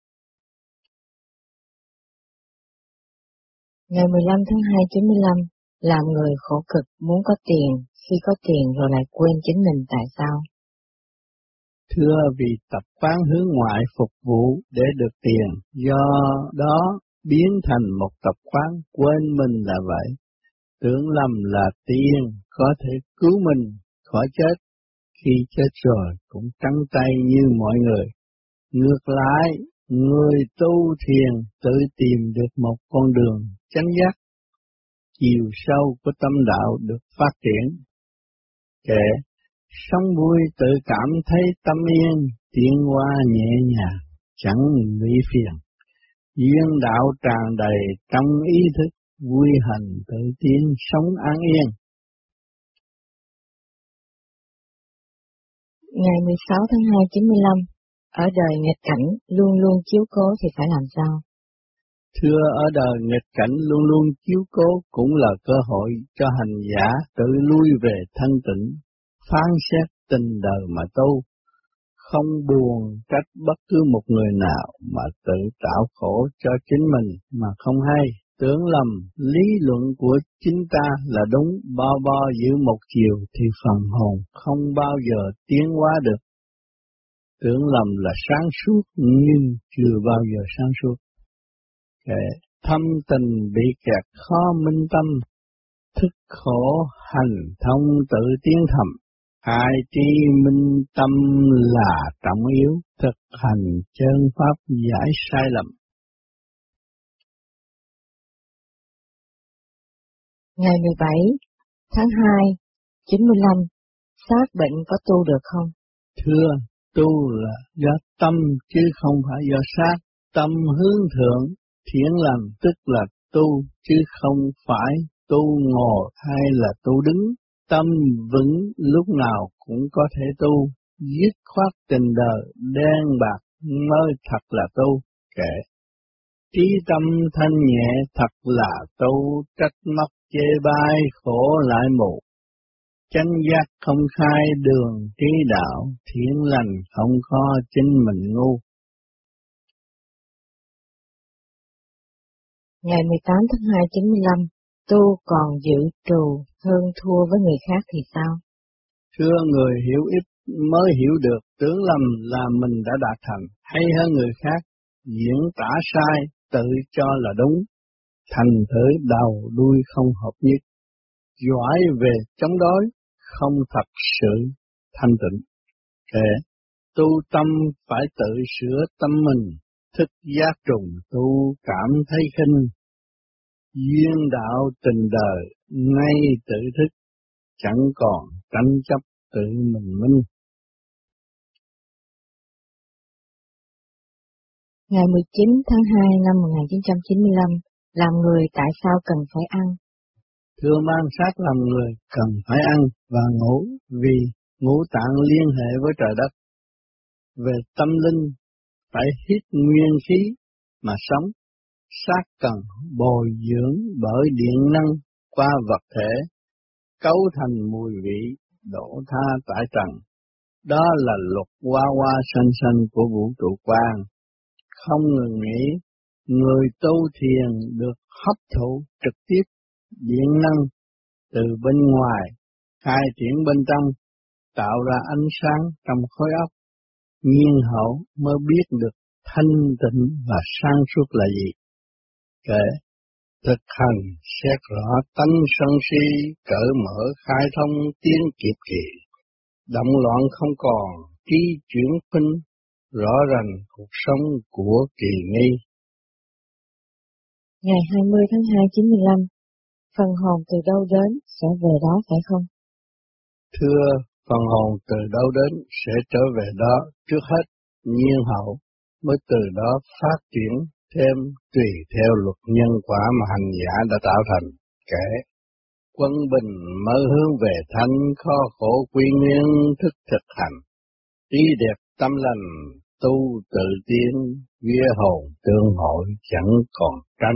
Ngày 15 tháng 2 95, làm người khổ cực muốn có tiền, khi có tiền rồi lại quên chính mình tại sao? Thưa, vì tập quán hướng ngoại phục vụ để được tiền, do đó biến thành một tập quán quên mình là vậy. Tưởng lầm là tiền có thể cứu mình khỏi chết, khi chết rồi cũng trắng tay như mọi người. Ngược lại, người tu thiền tự tìm được một con đường chánh giác, chiều sâu của tâm đạo được phát triển. Kệ, sống vui tự cảm thấy tâm yên, tiến hóa nhẹ nhàng, chẳng lụy phiền. Duyên đạo tràn đầy trong ý thức, vui hành tự tiến sống an yên. Ngày 16 tháng 2 95, ở đời nghịch cảnh luôn luôn chiếu cố thì phải làm sao? Thưa, ở đời nghịch cảnh luôn luôn chiếu cố cũng là cơ hội cho hành giả tự lui về thanh tịnh, phán xét tình đời mà tu, không buồn trách bất cứ một người nào mà tự tạo khổ cho chính mình mà không hay. Tưởng lầm lý luận của chính ta là đúng, bo giữ một chiều thì phần hồn không bao giờ tiến hóa được. Tưởng lầm là sáng suốt nhưng chưa bao giờ sáng suốt. Kệ, thâm tình bị kẹt khó minh tâm, thức khổ hành thông tự tiến thầm, hai tri minh tâm là trọng yếu, thực hành chân pháp giải sai lầm. Ngày 17 tháng 2 95, xác bệnh có tu được không? Thưa, tu là do tâm chứ không phải do xác. Tâm hướng thượng, thiện lành tức là tu chứ không phải tu ngồi hay là tu đứng. Tâm vững lúc nào cũng có thể tu, dứt khoát tình đời đen bạc mới thật là tu. Kệ, trí tâm thanh nhẹ thật là tu, trách móc chê bai khổ lại mù. Chánh giác không khai đường trí đạo, thiện lành không có chính mình ngu. Ngày 18 tháng 2 95, tu còn giữ trù hơn thua với người khác thì sao? Thưa, người hiểu ít mới hiểu được, tưởng lầm là mình đã đạt thành, hay hơn người khác, diễn tả sai, tự cho là đúng, thành thử đầu đuôi không hợp nhất, giỏi về chống đối, không thật sự thanh tịnh. Kệ, tu tâm phải tự sửa tâm mình, thức giác trùng tu cảm thấy khinh, duyên đạo tình đời ngay tự thức, chẳng còn tranh chấp tự mình minh. Ngày 19 tháng 2 năm 1995, làm người tại sao cần phải ăn? Thưa, mang xác làm người cần phải ăn và ngủ, vì ngũ tạng liên hệ với trời đất. Về tâm linh, phải hít nguyên khí mà sống. Xác cần bồi dưỡng bởi điện năng qua vật thể, cấu thành mùi vị, đổ tha tại trần. Đó là luật hoa hoa xanh xanh của vũ trụ quan. Không ngừng nghỉ, người tu thiền được hấp thụ trực tiếp điện năng từ bên ngoài, khai triển bên trong, tạo ra ánh sáng trong khối óc. Nhiên hậu mới biết được thanh tịnh và sáng suốt là gì. Kể thực hành xét rõ tánh sân si, cởi mở khai thông tiến kịp kỳ, động loạn không còn, trí chuyển khuynh, rõ ràng cuộc sống của kỳ nghi. Ngày 20 tháng 2 95, phần hồn từ đâu đến sẽ về đó phải không? Thưa, phần hồn từ đâu đến sẽ trở về đó, trước hết nhiên hậu mới từ đó phát triển thêm tùy theo luật nhân quả mà hành giả đã tạo thành. Kể quân bình mới hướng về thanh, khó khổ quy nguyên thức thực hành, trí đẹp tâm lành tu tự tiến, vía hồn tương hội chẳng còn tranh.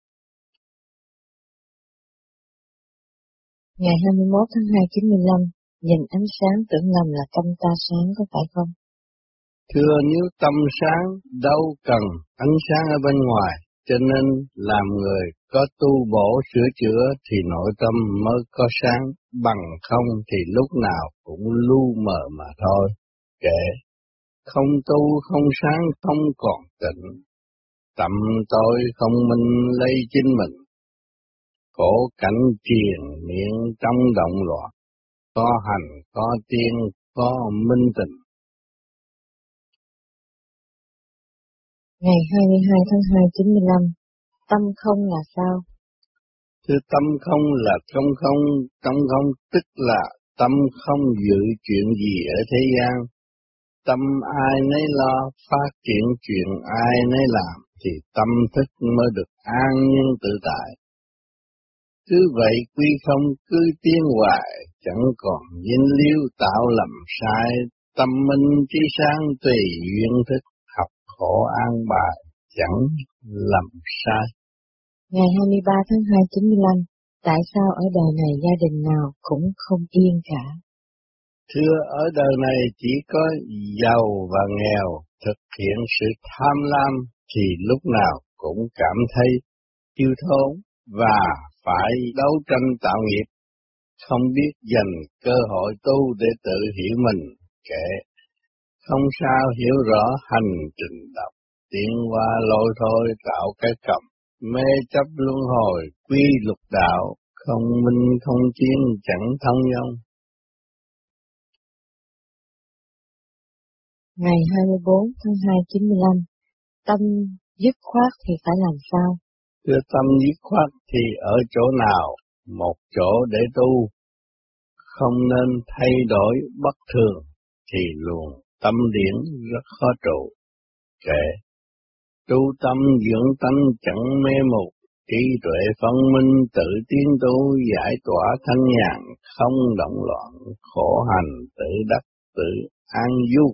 Ngày 21 tháng 2 95, nhìn ánh sáng tưởng lầm là tâm ta sáng có phải không? Thưa, nếu tâm sáng đâu cần ánh sáng ở bên ngoài, cho nên làm người có tu bổ sửa chữa thì nội tâm mới có sáng, bằng không thì lúc nào cũng lu mờ mà thôi. Kệ, không tu không sáng không còn tịnh, tâm tôi không minh lấy chính mình, khổ cảnh triền miệng trong động loạn, có hành có tiên có minh tình. Ngày 22 tháng 2 95, tâm không là sao? Thưa, tâm không là không không, tâm không tức là tâm không dự chuyện gì ở thế gian. Tâm ai nấy lo, phát triển chuyện ai nấy làm, thì tâm thức mới được an nhiên tự tại. Cứ vậy quy không cứ tiến hoài, chẳng còn dính líu tạo lầm sai, tâm minh trí sáng tùy duyên thức, học khổ an bài, chẳng lầm sai. Ngày 23 tháng 2 95, tại sao ở đời này gia đình nào cũng không yên cả? Thưa, ở đời này chỉ có giàu và nghèo thực hiện sự tham lam thì lúc nào cũng cảm thấy thiếu thốn và phải đấu tranh tạo nghiệp, không biết dành cơ hội tu để tự hiểu mình. Kệ, không sao hiểu rõ hành trình đọc, tiến qua lôi thôi tạo cái cầm, mê chấp luân hồi quy lục đạo, không minh không chiến chẳng thông dong. Ngày 24 tháng 2 95, tâm dứt khoát thì phải làm sao? Thưa, tâm dứt khoát thì ở chỗ nào? Một chỗ để tu, không nên thay đổi bất thường, thì luồng tâm điển rất khó trụ. Kệ, tu tâm dưỡng tánh chẳng mê mục, trí tuệ phân minh tự tiến tu, giải tỏa thanh nhàn, không động loạn, khổ hành tự đắc tự an du.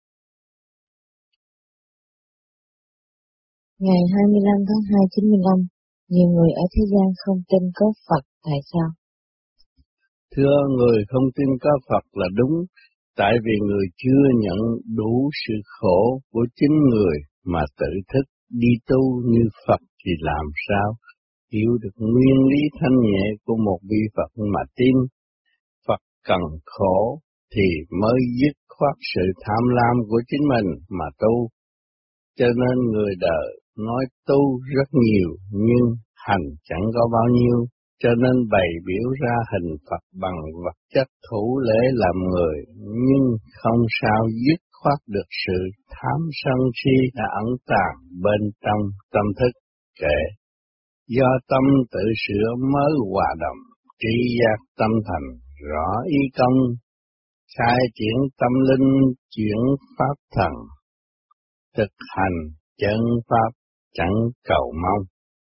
Ngày 25 tháng 2 95, nhiều người ở thế gian không tin có Phật, tại sao? Thưa, người không tin có Phật là đúng, tại vì người chưa nhận đủ sự khổ của chính người mà tự thức đi tu như Phật thì làm sao hiểu được nguyên lý thanh nhẹ của một vị Phật mà tin. Phật cần khổ thì mới dứt khoát sự tham lam của chính mình mà tu. Cho nên người đời nói tu rất nhiều nhưng hành chẳng có bao nhiêu, cho nên bày biểu ra hình Phật bằng vật chất thủ lễ làm người, nhưng không sao dứt khoát được sự tham sân si đã ẩn tàng bên trong tâm thức. Kệ, do tâm tự sửa mới hòa đồng, trí giác tâm thành, rõ ý công, khai triển tâm linh chuyển pháp thần, thực hành chân pháp chẳng cầu mong.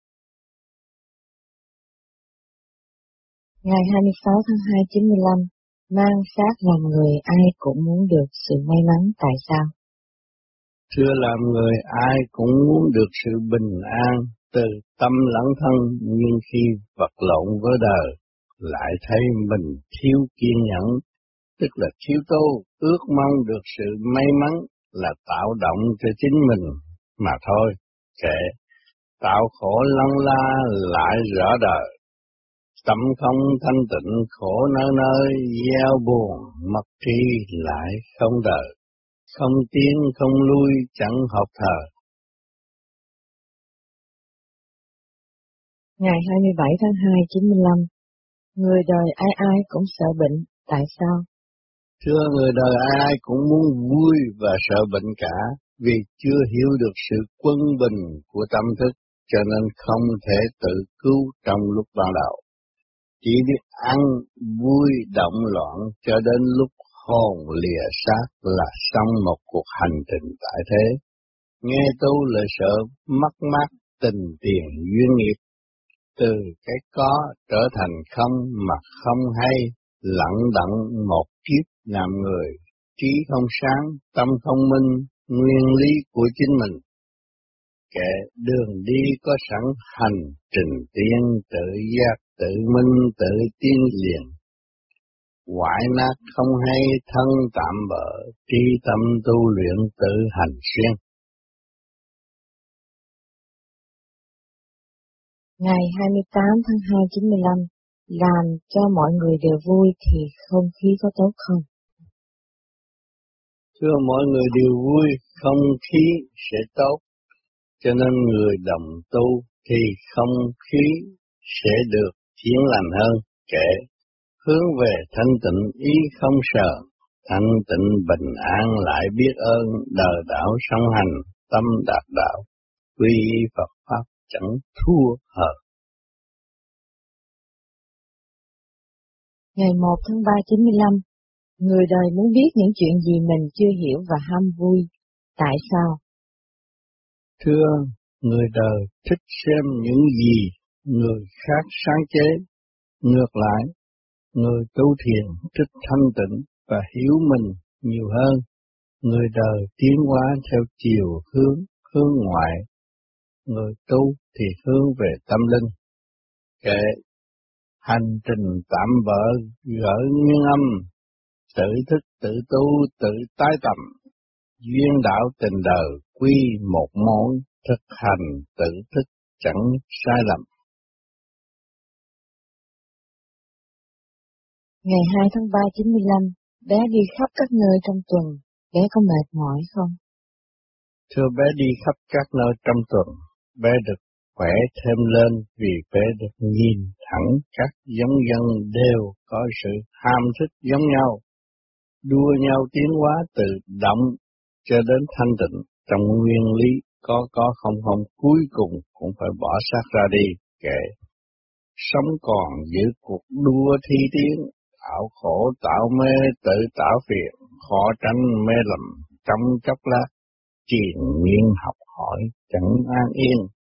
Ngày 26 tháng 2 95, mang xác làm người ai cũng muốn được sự may mắn, tại sao? Thưa, làm người ai cũng muốn được sự bình an từ tâm lẫn thân, nhưng khi vật lộn với đời, lại thấy mình thiếu kiên nhẫn, tức là thiếu tu, ước mong được sự may mắn là tạo động cho chính mình mà thôi. Kệ, tạo khổ lăn la lại rõ đời, tâm không thanh tịnh khổ nơi nơi, gieo buồn mất trí lại không đời, không tiến không lui chẳng hợp thờ. Ngày 27 tháng 2 95, người đời ai ai cũng sợ bệnh, tại sao? Thưa, người đời ai ai cũng muốn vui và sợ bệnh cả, vì chưa hiểu được sự quân bình của tâm thức, cho nên không thể tự cứu trong lúc ban đầu. Chỉ biết ăn, vui, động loạn cho đến lúc hồn lìa xác là xong một cuộc hành trình tại thế. Nghe tu lời sợ mất mát tình tiền duyên nghiệp, từ cái có trở thành không mà không hay, lặng đặng một kiếp làm người, trí không sáng, tâm không minh, nguyên lý của chính mình. Kệ đường đi có sẵn, hành trình tiên tự giác, tự minh, tự tiến liền. Hoại nát không hay, thân tạm bỡ, trí tâm tu luyện tự hành xuyên. Ngày 28 tháng 2 95, làm cho mọi người đều vui thì không khí có tốt không? Thưa, mọi người đều vui, không khí sẽ tốt, cho nên người đồng tu thì không khí sẽ được thiện lành hơn. Kệ, hướng về thanh tịnh ý không sợ, thanh tịnh bình an lại biết ơn, đời đạo song hành, tâm đạt đạo, quy y Phật Pháp chẳng thua hờ. Ngày 1 tháng 3 95, người đời muốn biết những chuyện gì mình chưa hiểu và ham vui, tại sao? Thưa, người đời thích xem những gì người khác sáng chế, ngược lại, người tu thiền thích thanh tịnh và hiểu mình nhiều hơn. Người đời tiến hóa theo chiều hướng ngoại, người tu thì hướng về tâm linh. Kệ, hành trình tạm bỡ gỡ nguyên âm, tự thức tự tu tự tái tầm, duyên đạo tình đời quy một mối, thực hành tự thức chẳng sai lầm. Ngày 2 tháng 3 95, bé đi khắp các nơi trong tuần, bé có mệt mỏi không? Thưa, bé đi khắp các nơi trong tuần, bé được khỏe thêm lên vì bé được nhìn thẳng các giống dân đều có sự ham thích giống nhau, đua nhau tiến hóa từ động cho đến thanh tịnh, trong nguyên lý có không không, cuối cùng cũng phải bỏ xác ra đi. Kệ, sống còn giữ cuộc đua thi tiến, tạo khổ tạo mê tự tạo phiền, khó tránh mê lầm trong chốc lát, triền miên học hỏi chẳng an yên.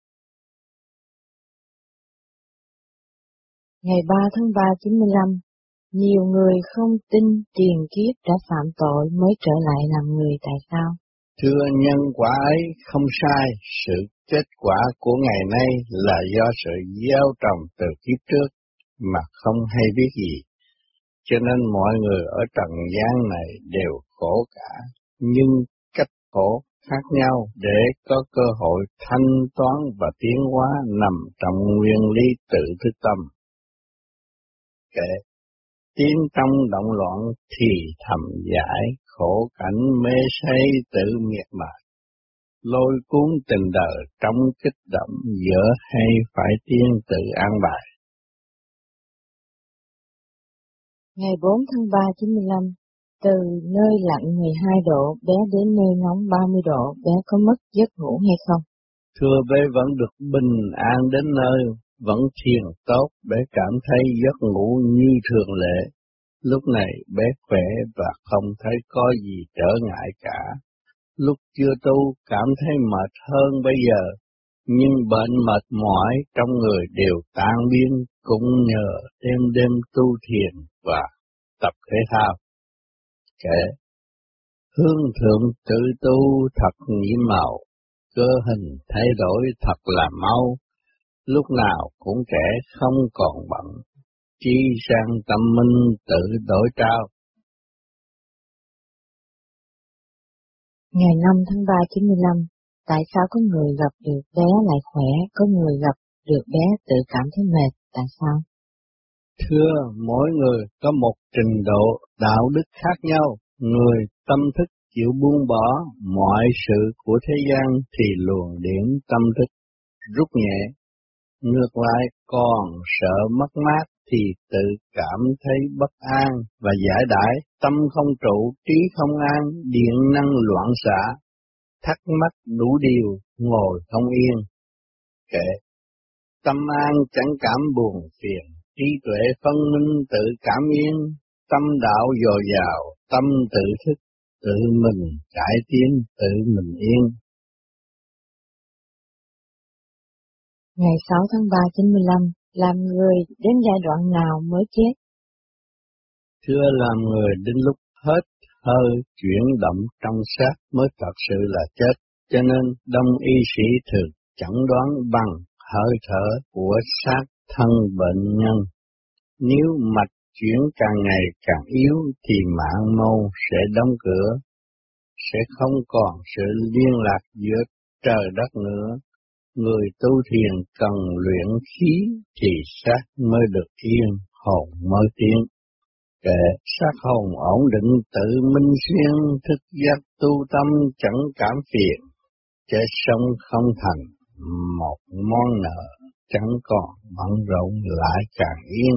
Ngày 3 tháng 3 95, nhiều người không tin tiền kiếp đã phạm tội mới trở lại làm người, tại sao? Thưa, nhân quả ấy không sai, sự kết quả của ngày nay là do sự gieo trồng từ kiếp trước mà không hay biết gì. Cho nên mọi người ở trần gian này đều khổ cả, nhưng cách khổ khác nhau để có cơ hội thanh toán và tiến hóa nằm trong nguyên lý tự thức tâm. Kệ, tiến trong động loạn thì thầm giải, khổ cảnh mê say tự miệt mài, lôi cuốn tình đời trong kích động, dở hay phải tiên tự an bài. Ngày 4 tháng 3 95, từ nơi lạnh 12 độ bé đến nơi nóng 30 độ, bé có mất giấc ngủ hay không? Thưa, bé vẫn được bình an đến nơi, vẫn thiền tốt, bé cảm thấy giấc ngủ như thường lệ. Lúc này bé khỏe và không thấy có gì trở ngại cả. Lúc chưa tu cảm thấy mệt hơn bây giờ, nhưng bệnh mệt mỏi trong người đều tan biến cũng nhờ đêm đêm tu thiền và tập thể thao. Kể hướng thượng tự tu thật nhiệm màu, cơ hình thay đổi thật là mau, lúc nào cũng trẻ không còn bận, trí sang tâm minh tự đổi trao. Ngày 5 tháng 3 95, tại sao có người gặp được bé lại khỏe, có người gặp được bé tự cảm thấy mệt, tại sao? Thưa, mỗi người có một trình độ đạo đức khác nhau, người tâm thức chịu buông bỏ mọi sự của thế gian thì luồng điển tâm thức rút nhẹ, ngược lại còn sợ mất mát thì tự cảm thấy bất an và giải đãi, tâm không trụ, trí không an, điện năng loạn xạ, thắc mắc đủ điều, ngồi không yên. Kệ, tâm an chẳng cảm buồn phiền, trí tuệ phân minh tự cảm yên, tâm đạo dồi dào, tâm tự thức, tự mình cải tiến, tự mình yên. Ngày 6 tháng 3 95, làm người đến giai đoạn nào mới chết? Thưa, làm người đến lúc hết hơi chuyển động trong xác mới thật sự là chết, cho nên đông y sĩ thường chẩn đoán bằng hơi thở của xác thân bệnh nhân. Nếu mạch chuyển càng ngày càng yếu thì mạng môn sẽ đóng cửa, sẽ không còn sự liên lạc giữa trời đất nữa. Người tu thiền cần luyện khí thì xác mới được yên, hồn mới tiến. Kệ xác hồn ổn định tự minh xuyên, thức giác tu tâm chẳng cảm phiền, chết sống không thành một món nợ, chẳng còn bận rộn lại càng yên.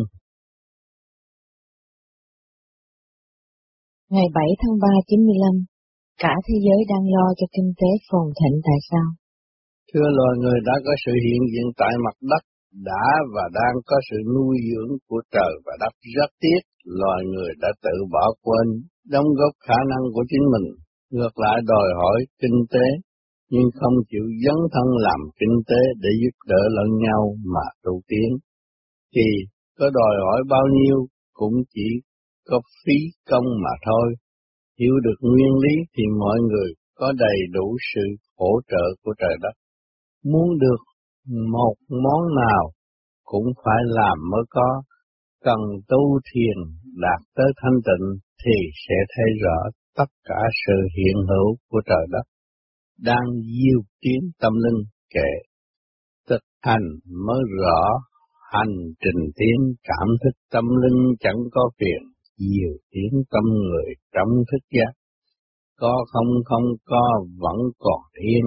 Ngày 7 tháng 3 95, cả thế giới đang lo cho kinh tế phồn thịnh, tại sao? Thưa, loài người đã có sự hiện diện tại mặt đất, đã và đang có sự nuôi dưỡng của trời và đất. Rất tiếc, loài người đã tự bỏ quên, đóng góp khả năng của chính mình, ngược lại đòi hỏi kinh tế, nhưng không chịu dấn thân làm kinh tế để giúp đỡ lẫn nhau mà tu tiến. Thì có đòi hỏi bao nhiêu cũng chỉ có phí công mà thôi. Hiểu được nguyên lý thì mọi người có đầy đủ sự hỗ trợ của trời đất. Muốn được một món nào cũng phải làm mới có, cần tu thiền đạt tới thanh tịnh thì sẽ thấy rõ tất cả sự hiện hữu của trời đất đang diêu tiến tâm linh. Kệ thực hành mới rõ hành trình tiến, cảm thức tâm linh chẳng có phiền, diêu tiến tâm người trong thức giác, có không có vẫn còn yên.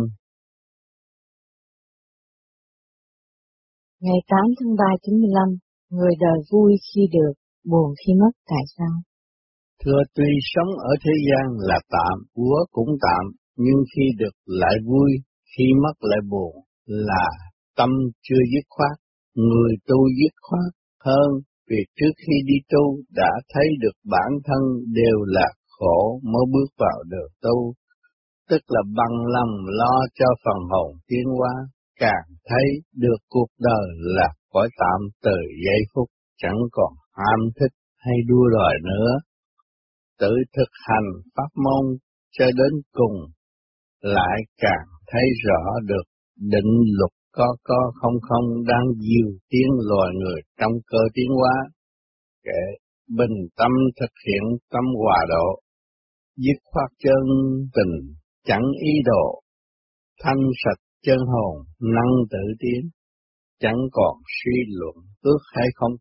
Ngày 8 tháng 3 95, người đời vui khi được, buồn khi mất, tại sao? Thưa, tuy sống ở thế gian là tạm, của cũng tạm, nhưng khi được lại vui, khi mất lại buồn, là tâm chưa dứt khoát. Người tu dứt khoát hơn, vì trước khi đi tu đã thấy được bản thân đều là khổ mới bước vào đường tu, tức là bằng lòng lo cho phần hồn tiến hóa, càng thấy được cuộc đời là cõi tạm từ giây phút, chẳng còn ham thích hay đua đòi nữa. Tự thực hành pháp môn cho đến cùng, lại càng thấy rõ được định luật có không đang diêu tiến loài người trong cơ tiến hóa. Kệ bình tâm thực hiện tâm hòa độ, dứt khoát chân tình chẳng ý đồ, thanh sạch chân hồn năng tự tiến, chẳng còn suy luận ước hay không.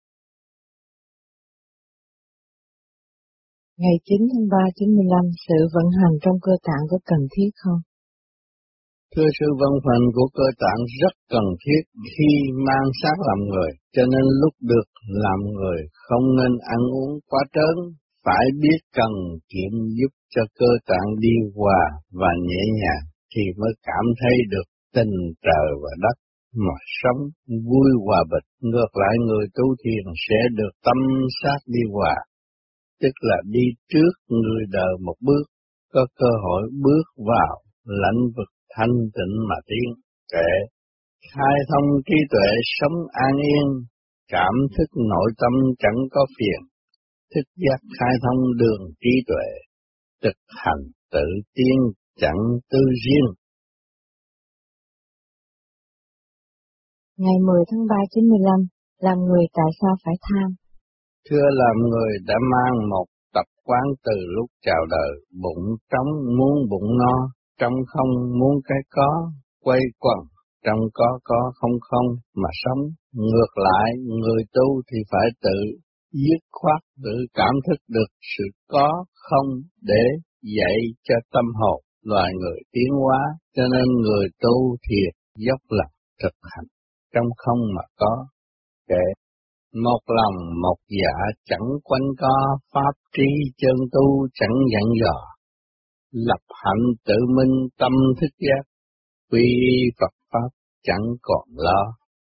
Ngày 9 tháng 3 95, sự vận hành trong cơ tạng có cần thiết không? Thưa, sự vận hành của cơ tạng rất cần thiết khi mang xác làm người, cho nên lúc được làm người không nên ăn uống quá trớn, phải biết cần kiệm giúp cho cơ tạng đi hòa và nhẹ nhàng thì mới cảm thấy được tình trời và đất mà sống vui hòa bình. Ngược lại, người tu thiền sẽ được tâm xác đi hòa, tức là đi trước người đời một bước, có cơ hội bước vào lãnh vực thanh tịnh mà tiến. Kệ khai thông trí tuệ sống an yên, cảm thức nội tâm chẳng có phiền, thức giác khai thông đường trí tuệ, thực hành tự tiến chẳng tư riêng. Ngày 10 tháng 3 95, làm người tại sao phải tham? Thưa, làm người đã mang một tập quán từ lúc chào đời, bụng trống muốn bụng no, trong không muốn cái có, quay quần, trong có không mà sống. Ngược lại, người tu thì phải tự dứt khoát, tự cảm thức được sự có không để dạy cho tâm hồn loài người tiến hóa, cho nên người tu thiệt dốc lòng thực hành, trong không mà có. Kệ một lòng một dạ chẳng quanh co, pháp trí chân tu chẳng dặn dò, lập hạnh tự minh tâm thức giác, quy Phật pháp chẳng còn lo.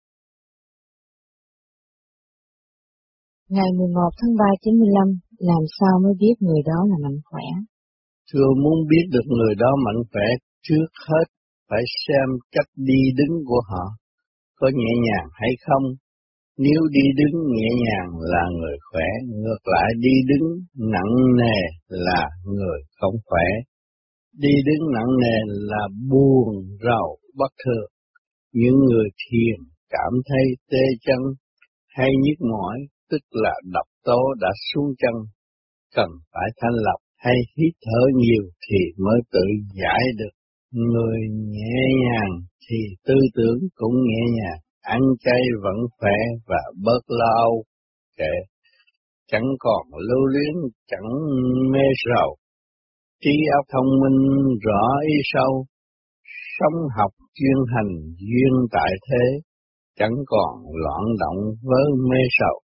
Ngày 11 tháng 3 95, làm sao mới biết người đó là mạnh khỏe? Thưa, muốn biết được người đó mạnh khỏe, trước hết phải xem cách đi đứng của họ có nhẹ nhàng hay không. Nếu đi đứng nhẹ nhàng là người khỏe, ngược lại đi đứng nặng nề là người không khỏe. Đi đứng nặng nề là buồn rầu bất thường. Những người thiền cảm thấy tê chân hay nhức mỏi, tức là độc tố đã xuống chân, cần phải thanh lọc hay hít thở nhiều thì mới tự giải được. Người nhẹ nhàng thì tư tưởng cũng nhẹ nhàng, ăn chay vẫn khỏe và bớt lo âu. Kệ chẳng còn lưu luyến, chẳng mê sầu, trí óc thông minh rõ ý sâu, sống học chuyên hành duyên tại thế, chẳng còn loạn động với mê sầu.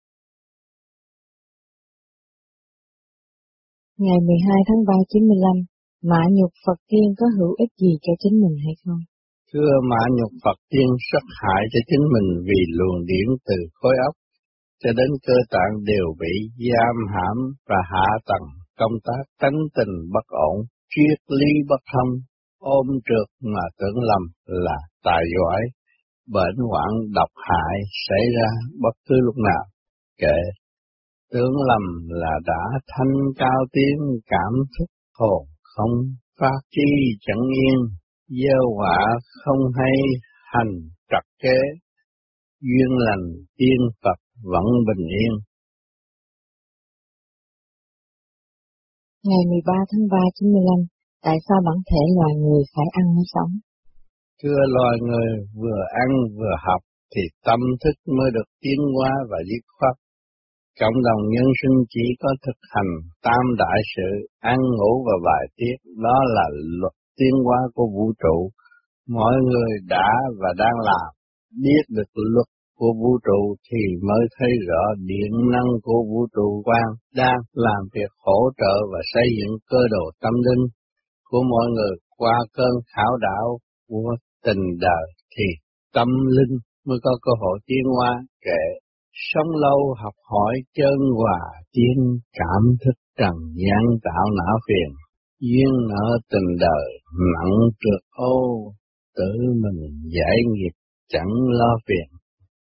Ngày 12 tháng 3 95, mạ nhục Phật tiên có hữu ích gì cho chính mình hay không? Thưa, mạ nhục Phật tiên sát hại cho chính mình vì luồng điển từ khối óc cho đến cơ tạng đều bị giam hãm và hạ tầng công tác tánh tình bất ổn, triết lý bất thông, ôm trượt mà tưởng lầm là tài giỏi, bệnh hoạn độc hại xảy ra bất cứ lúc nào. Kệ tưởng lầm là đã thanh cao tiếng, cảm thức hồn không phát tri chẳng yên, gieo họa không hay hành trật kế, duyên lành tiên Phật vẫn bình yên. Ngày 13 tháng 3 95, tại sao bản thể loài người phải ăn mới sống? Thưa, loài người vừa ăn vừa học thì tâm thức mới được tiến hóa và dứt khoát. Cộng đồng nhân sinh chỉ có thực hành tam đại sự, ăn ngủ và bài tiết, đó là luật tiến hóa của vũ trụ. Mọi người đã và đang làm, biết được luật của vũ trụ thì mới thấy rõ điện năng của vũ trụ quan đang làm việc hỗ trợ và xây dựng cơ đồ tâm linh của mọi người qua cơn khảo đảo của tình đời thì tâm linh mới có cơ hội tiến hóa. Kệ sống lâu học hỏi chân hòa tiến, cảm thức trần gian tạo não phiền, duyên nợ tình đời nặng trượt ô, tự mình giải nghiệp chẳng lo phiền.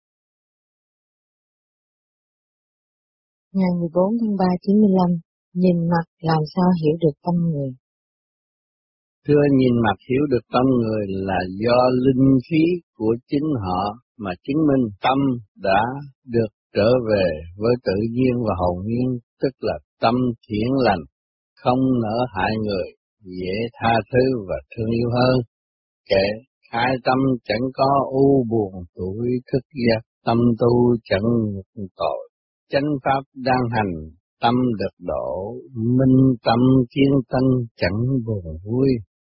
Ngày 14 tháng 3 95, nhìn mặt làm sao hiểu được tâm người? Thưa, nhìn mặt hiểu được tâm người là do linh khí của chính họ mà chứng minh tâm đã được trở về với tự nhiên và hồn nhiên, tức là tâm thiện lành, không nỡ hại người, dễ tha thứ và thương yêu hơn. Kệ khai tâm chẳng có u buồn tuổi thức giác, tâm tu chẳng ngục tội, chánh pháp đang hành, tâm được độ, minh tâm kiến tân chẳng buồn vui.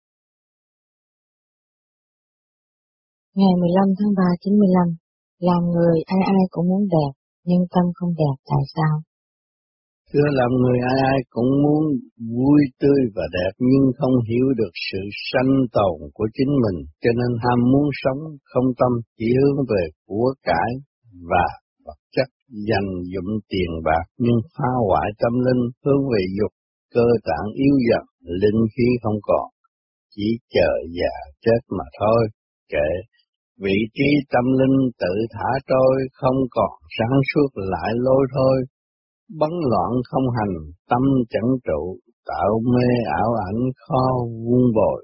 Ngày 15 tháng 3 95, làm người ai ai cũng muốn đẹp, nhưng tâm không đẹp tại sao? Thưa, làm người ai ai cũng muốn vui tươi và đẹp nhưng không hiểu được sự sanh tồn của chính mình, cho nên ham muốn sống không tâm chỉ hướng về của cải và vật chất, dành dụm tiền bạc nhưng phá hoại tâm linh, hướng về dục cơ tạng yếu dần, linh khí không còn, chỉ chờ già chết mà thôi. Kệ, vị trí tâm linh tự thả trôi, không còn sáng suốt lại lôi thôi. Bấn loạn không hành, tâm chẳng trụ, tạo mê ảo ảnh khó vun bồi.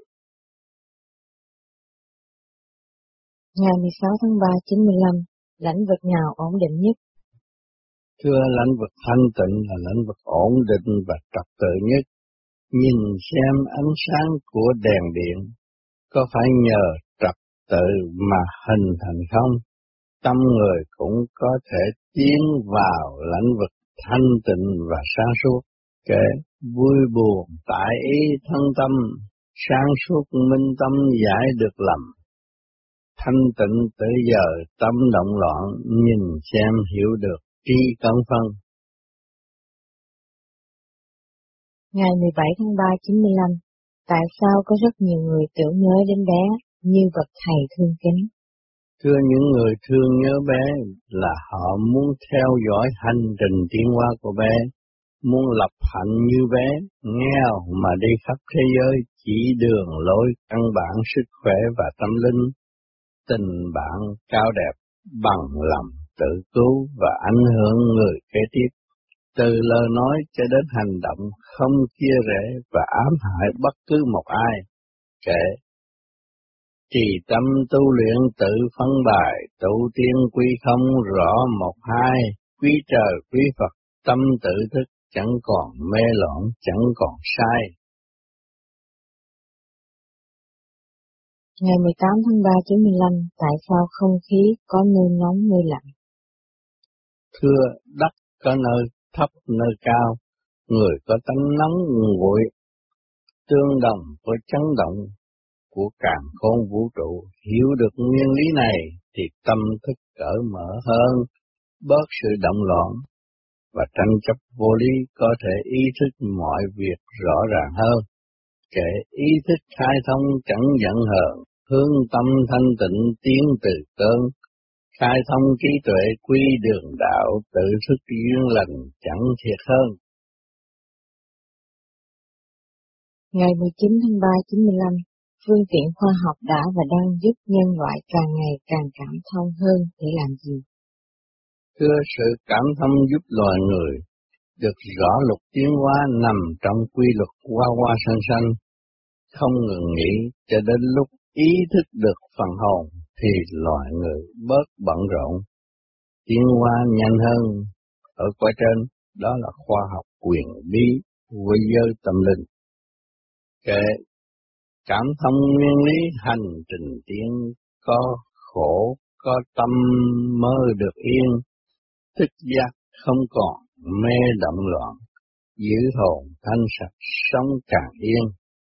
Ngày 16 tháng 3, 95, lãnh vực nào ổn định nhất? Thưa, lãnh vực thanh tịnh là lãnh vực ổn định và trật tự nhất. Nhìn xem ánh sáng của đèn điện, có phải nhờ trật tự mà hình thành không? Tâm người cũng có thể tiến vào lãnh vực thanh tịnh và sáng suốt. Kể vui buồn tại ý thân tâm, sáng suốt minh tâm giải được lầm. Thanh tịnh tới giờ tâm động loạn, nhìn xem hiểu được tri cẩn phân. Ngày 17 tháng 3, 95, tại sao có rất nhiều người tưởng nhớ đến bé như bậc thầy thương kính? Thưa, những người thương nhớ bé là họ muốn theo dõi hành trình tiến hóa của bé, muốn lập hạnh như bé, nghèo mà đi khắp thế giới, chỉ đường lối căn bản sức khỏe và tâm linh, tình bạn cao đẹp, bằng lòng tự cứu và ảnh hưởng người kế tiếp. Từ lời nói cho đến hành động không chia rẽ và ám hại bất cứ một ai. Kệ trì tâm tu luyện tự phân bài, tu tiên quy không rõ một hai, quý trời quý Phật tâm tự thức, chẳng còn mê loạn, chẳng còn sai. Ngày 18 tháng 3, 95, tại sao không khí có nơi nóng nơi lạnh? Thưa, đất có nơi thấp nơi cao, người có tánh nóng nguội, tương đồng với chấn động của càn khôn vũ trụ. Hiểu được nguyên lý này thì tâm thức cởi mở hơn, bớt sự động loạn và tranh chấp vô lý, có thể ý thức mọi việc rõ ràng hơn. Kể ý thức khai thông chẳng giận hờn, hướng tâm thanh tịnh tiến từ cơn, khai thông trí tuệ quy đường đạo, tự thức duyên lành chẳng thiệt hơn. Ngày 19 tháng 3, 95, phương tiện khoa học đã và đang giúp nhân loại càng ngày càng cảm thông hơn để làm gì? Thưa, sự cảm thông giúp loài người được rõ luật tiến hóa nằm trong quy luật hoa hoa xanh xanh, không ngừng nghỉ cho đến lúc ý thức được phần hồn thì loài người bớt bận rộn, tiến hóa nhanh hơn. Ở qua trên, đó là khoa học quyền bí với giới tâm linh. Kệ cảm thông nguyên lý hành trình tiến, có khổ có tâm mới được yên, thức giác không còn mê động loạn, giữ hồn thanh sạch sống càng yên.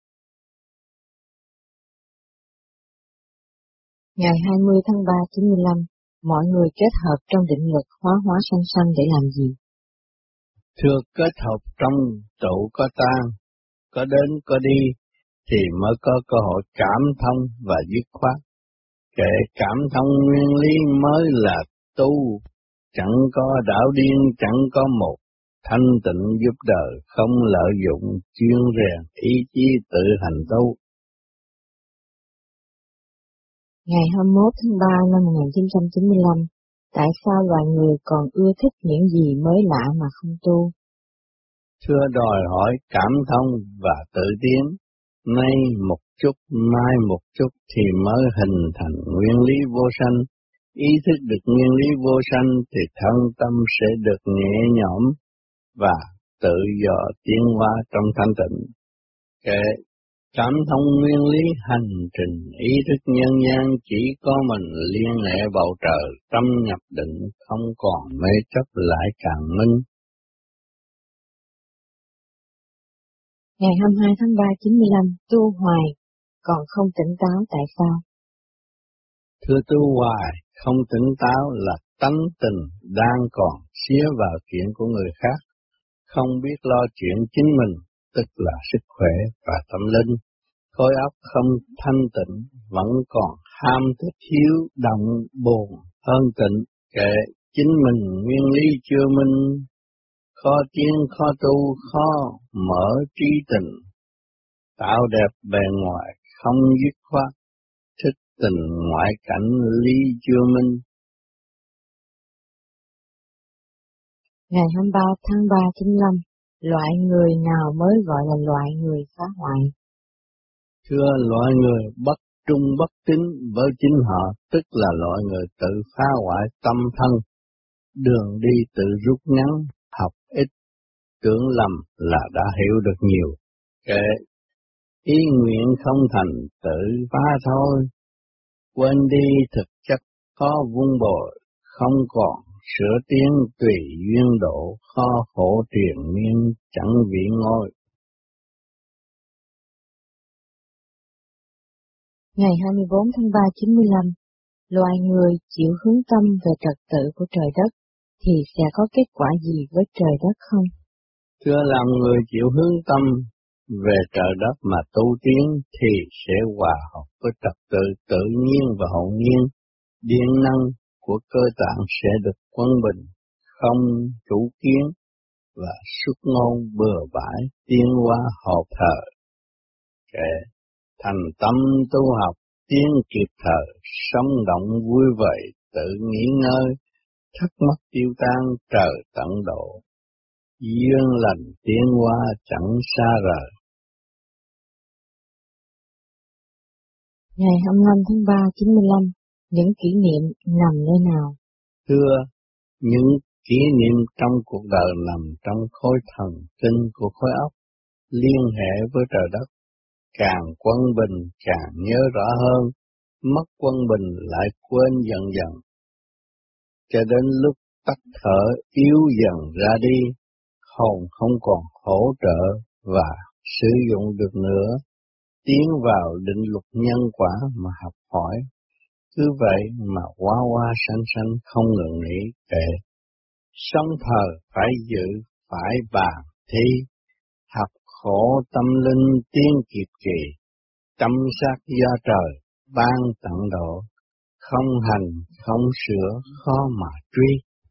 Ngày 20 tháng 3, 95, mọi người kết hợp trong định luật hóa hóa sanh sanh để làm gì? Thưa, kết hợp trong trụ có tan, có đến có đi, thì mới có cơ hội cảm thông và dứt khoát. Kể cảm thông nguyên lý mới là tu, chẳng có đảo điên, chẳng có một, thanh tịnh giúp đời, không lợi dụng, chuyên rèn ý chí tự hành tu. Ngày 21 tháng 3 năm 1995, tại sao loài người còn ưa thích những gì mới lạ mà không tu? Thưa, đòi hỏi cảm thông và tự tiến, nay một chút, mai một chút thì mới hình thành nguyên lý vô sanh. Ý thức được nguyên lý vô sanh thì thân tâm sẽ được nhẹ nhõm và tự do tiến hóa trong thanh tịnh. Kệ cảm thông nguyên lý hành trình ý thức nhân gian, chỉ có mình liên hệ bầu trời, tâm nhập định không còn mê chấp lại càng minh. Ngày 22 tháng 3, 95, tu hoài còn không tỉnh táo tại sao? Thưa, tu hoài không tỉnh táo là tánh tình đang còn xía vào chuyện của người khác, không biết lo chuyện chính mình, tức là sức khỏe và tâm linh. Khối óc không thanh tịnh, vẫn còn ham thích hiếu động buồn hơn tịnh. Kệ chính mình nguyên lý chưa minh, khó tiến khó tu, khó mở trí tình, tạo đẹp bề ngoài không dứt khoát, thức tình ngoại cảnh lý chưa minh. Ngày 23 tháng 3 95, loại người nào mới gọi là loại người phá hoại? Thưa, loại người bất trung bất tín với chính họ, tức là loại người tự phá hoại tâm thân, đường đi tự rút ngắn, học ít, tưởng lầm là đã hiểu được nhiều. Kệ, ý nguyện không thành tự phá thôi, quên đi thực chất khó vun bồi, không còn sửa tiến tùy duyên độ, khó khổ triền miên chẳng vị ngôi. Ngày 24 tháng 3 95, loài người chịu hướng tâm về trật tự của trời đất thì sẽ có kết quả gì với trời đất không? Thưa, làm người chịu hướng tâm về trời đất mà tu tiến thì sẽ hòa hợp với trật tự tự nhiên và hậu nhiên, điện năng của cơ tạng sẽ được quân bình, không chủ kiến và xuất ngôn bừa bãi, tiến hóa hợp thời. Kệ, thành tâm tu học, tiến kịp thời, sống động vui vẻ, tự nghỉ ngơi, thắc mắc tiêu tan trời tận độ, duyên lành tiến hóa chẳng xa rời. Ngày 25 tháng 3 95, những kỷ niệm nằm nơi nào? Thưa, những kỷ niệm trong cuộc đời nằm trong khối thần kinh của khối óc, liên hệ với trời đất, càng quân bình càng nhớ rõ hơn, mất quân bình lại quên dần dần, cho đến lúc tắt thở yếu dần ra đi, hồn không còn hỗ trợ và sử dụng được nữa, tiến vào định luật nhân quả mà học hỏi. Cứ vậy mà hoa hoa xanh xanh không ngừng nghỉ. Kệ, sống thờ phải giữ, phải bàn thi, học khổ tâm linh tiến kịp kỳ, tâm sát do trời ban tận độ, không hành không sửa khó mà truy.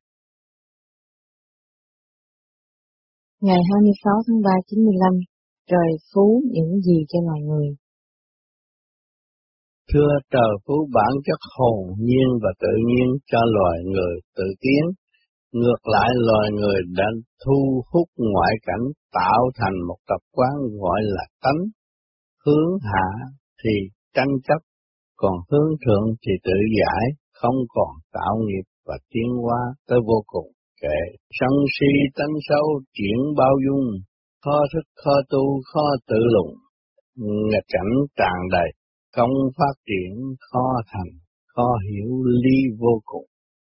Ngày 26 tháng 3 95, trời phú những gì cho loài người? Thưa, trời phú bản chất hồn nhiên và tự nhiên cho loài người tự tiến. Ngược lại, loài người đã thu hút ngoại cảnh tạo thành một tập quán gọi là tánh. Hướng hạ thì tranh chấp, còn hướng thượng thì tự giải, không còn tạo nghiệp và tiến hóa tới vô cùng. Kệ, sân si tánh xấu chuyển bao dung, khó thức khó tu khó tự lùng, nghịch cảnh tràn đầy, không phát triển khó thành, khó hiểu lý vô cùng.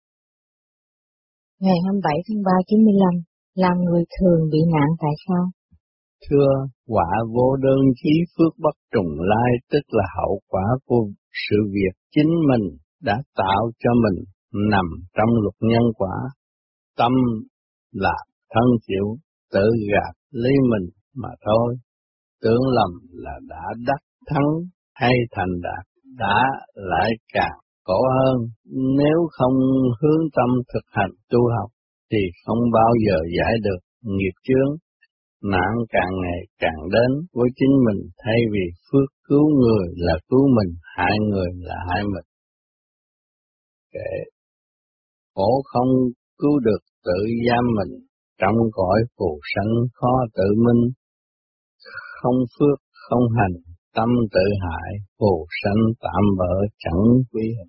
Ngày 27 tháng 3 95, làm người thường bị nạn tại sao? Thưa, quả vô đơn chí phước bất trùng lai, tức là hậu quả của sự việc chính mình đã tạo cho mình nằm trong luật nhân quả. Tâm là thân chịu, tự gạt lấy mình mà thôi. Tưởng lầm là đã đắc thắng hay thành đạt, đã lại càng khổ hơn. Nếu không hướng tâm thực hành tu học thì không bao giờ giải được nghiệp chướng. Nạn càng ngày càng đến với chính mình, thay vì phước cứu người là cứu mình, hại người là hại mình. Kệ, khổ không cứu được tự giam mình, trong cõi phù sanh khó tự minh. Không phước không hành, tâm tự hại, phù sanh tạm bỡ chẳng quý hình.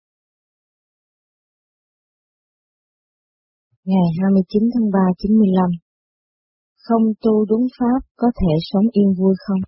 Ngày 29 tháng 3 95, không tu đúng pháp có thể sống yên vui không?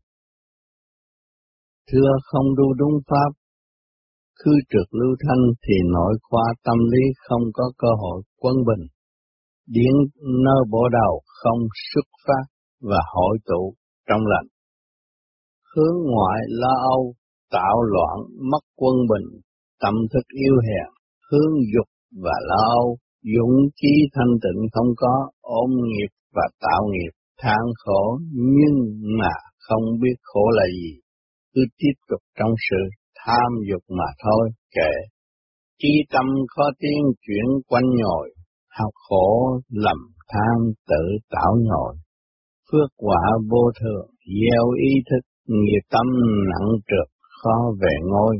Thưa, không tu đúng pháp, khư trượt lưu thanh thì nội khoa tâm lý không có cơ hội quân bình. Điển nơi bộ đầu không xuất phát và hội tụ trong lành. Hướng ngoại lo âu, tạo loạn, mất quân bình, tâm thức yếu hèn, hướng dục và lo âu, dũng chí thanh tịnh không có, ôm nghiệp và tạo nghiệp, than khổ nhưng mà không biết khổ là gì, cứ tiếp tục trong sự tham dục mà thôi. Kệ, trí tâm khó tiến chuyển quanh nhồi, học khổ lầm tham tự tạo nhồi, phước quả vô thường, gieo ý thức, nghiệp tâm nặng trược, khó về ngôi.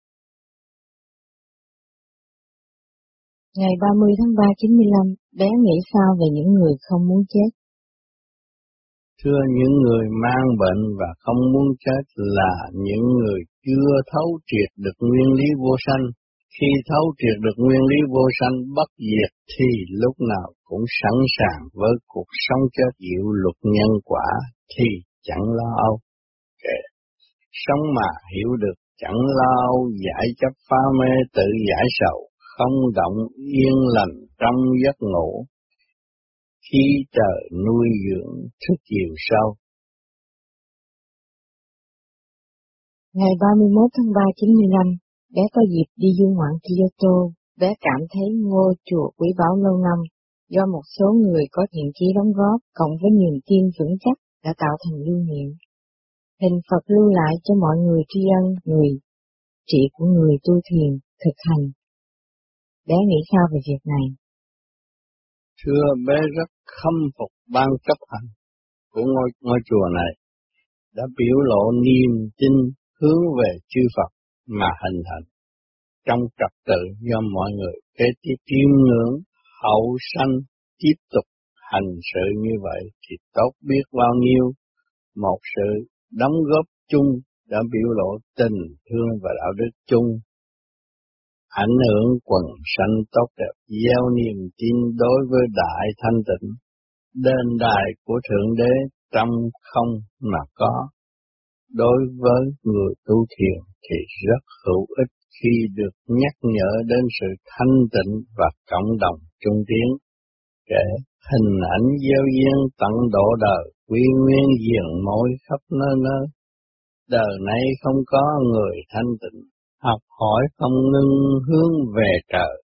Ngày 30 tháng 3 95, bé nghĩ sao về những người không muốn chết? Thưa, những người mang bệnh và không muốn chết là những người chưa thấu triệt được nguyên lý vô sanh. Khi thấu triệt được nguyên lý vô sanh bất diệt thì lúc nào cũng sẵn sàng với cuộc sống chết, chịu luật nhân quả thì chẳng lo âu. Kệ sống mà hiểu được, chẳng lo âu giải chấp phá mê, tự giải sầu, không động yên lành trong giấc ngủ. Khi trời nuôi dưỡng thức chiều sâu. Ngày 31 tháng 3 95, bé có dịp đi du ngoạn Kyoto. Bé cảm thấy ngôi chùa quý báu lâu năm, do một số người có thiện chí đóng góp, cộng với niềm tin vững chắc đã tạo thành lưu niệm. Hình Phật lưu lại cho mọi người tri ân người trị của người tu thiền, thực hành. Bé nghĩ sao về việc này? Thưa, bé rất khâm phục ban chấp hành của ngôi chùa này đã biểu lộ niềm tin hướng về chư Phật mà hình thành trong trật tự do mọi người kế tiếp chiêm ngưỡng hậu sanh tiếp tục hành sự như vậy thì tốt biết bao nhiêu. Một sự đóng góp chung đã biểu lộ tình thương và đạo đức chung, ảnh hưởng quần sanh tốt đẹp, gieo niềm tin đối với đại thanh tịnh, đền đài của Thượng Đế trong không mà có. Đối với người tu thiền thì rất hữu ích khi được nhắc nhở đến sự thanh tịnh và cộng đồng chung tiến. Kể hình ảnh gieo duyên tận độ đời, quy nguyên diền mối khắp nơi nơi. Đời nay không có người thanh tịnh, học hỏi không ngưng hướng về trời,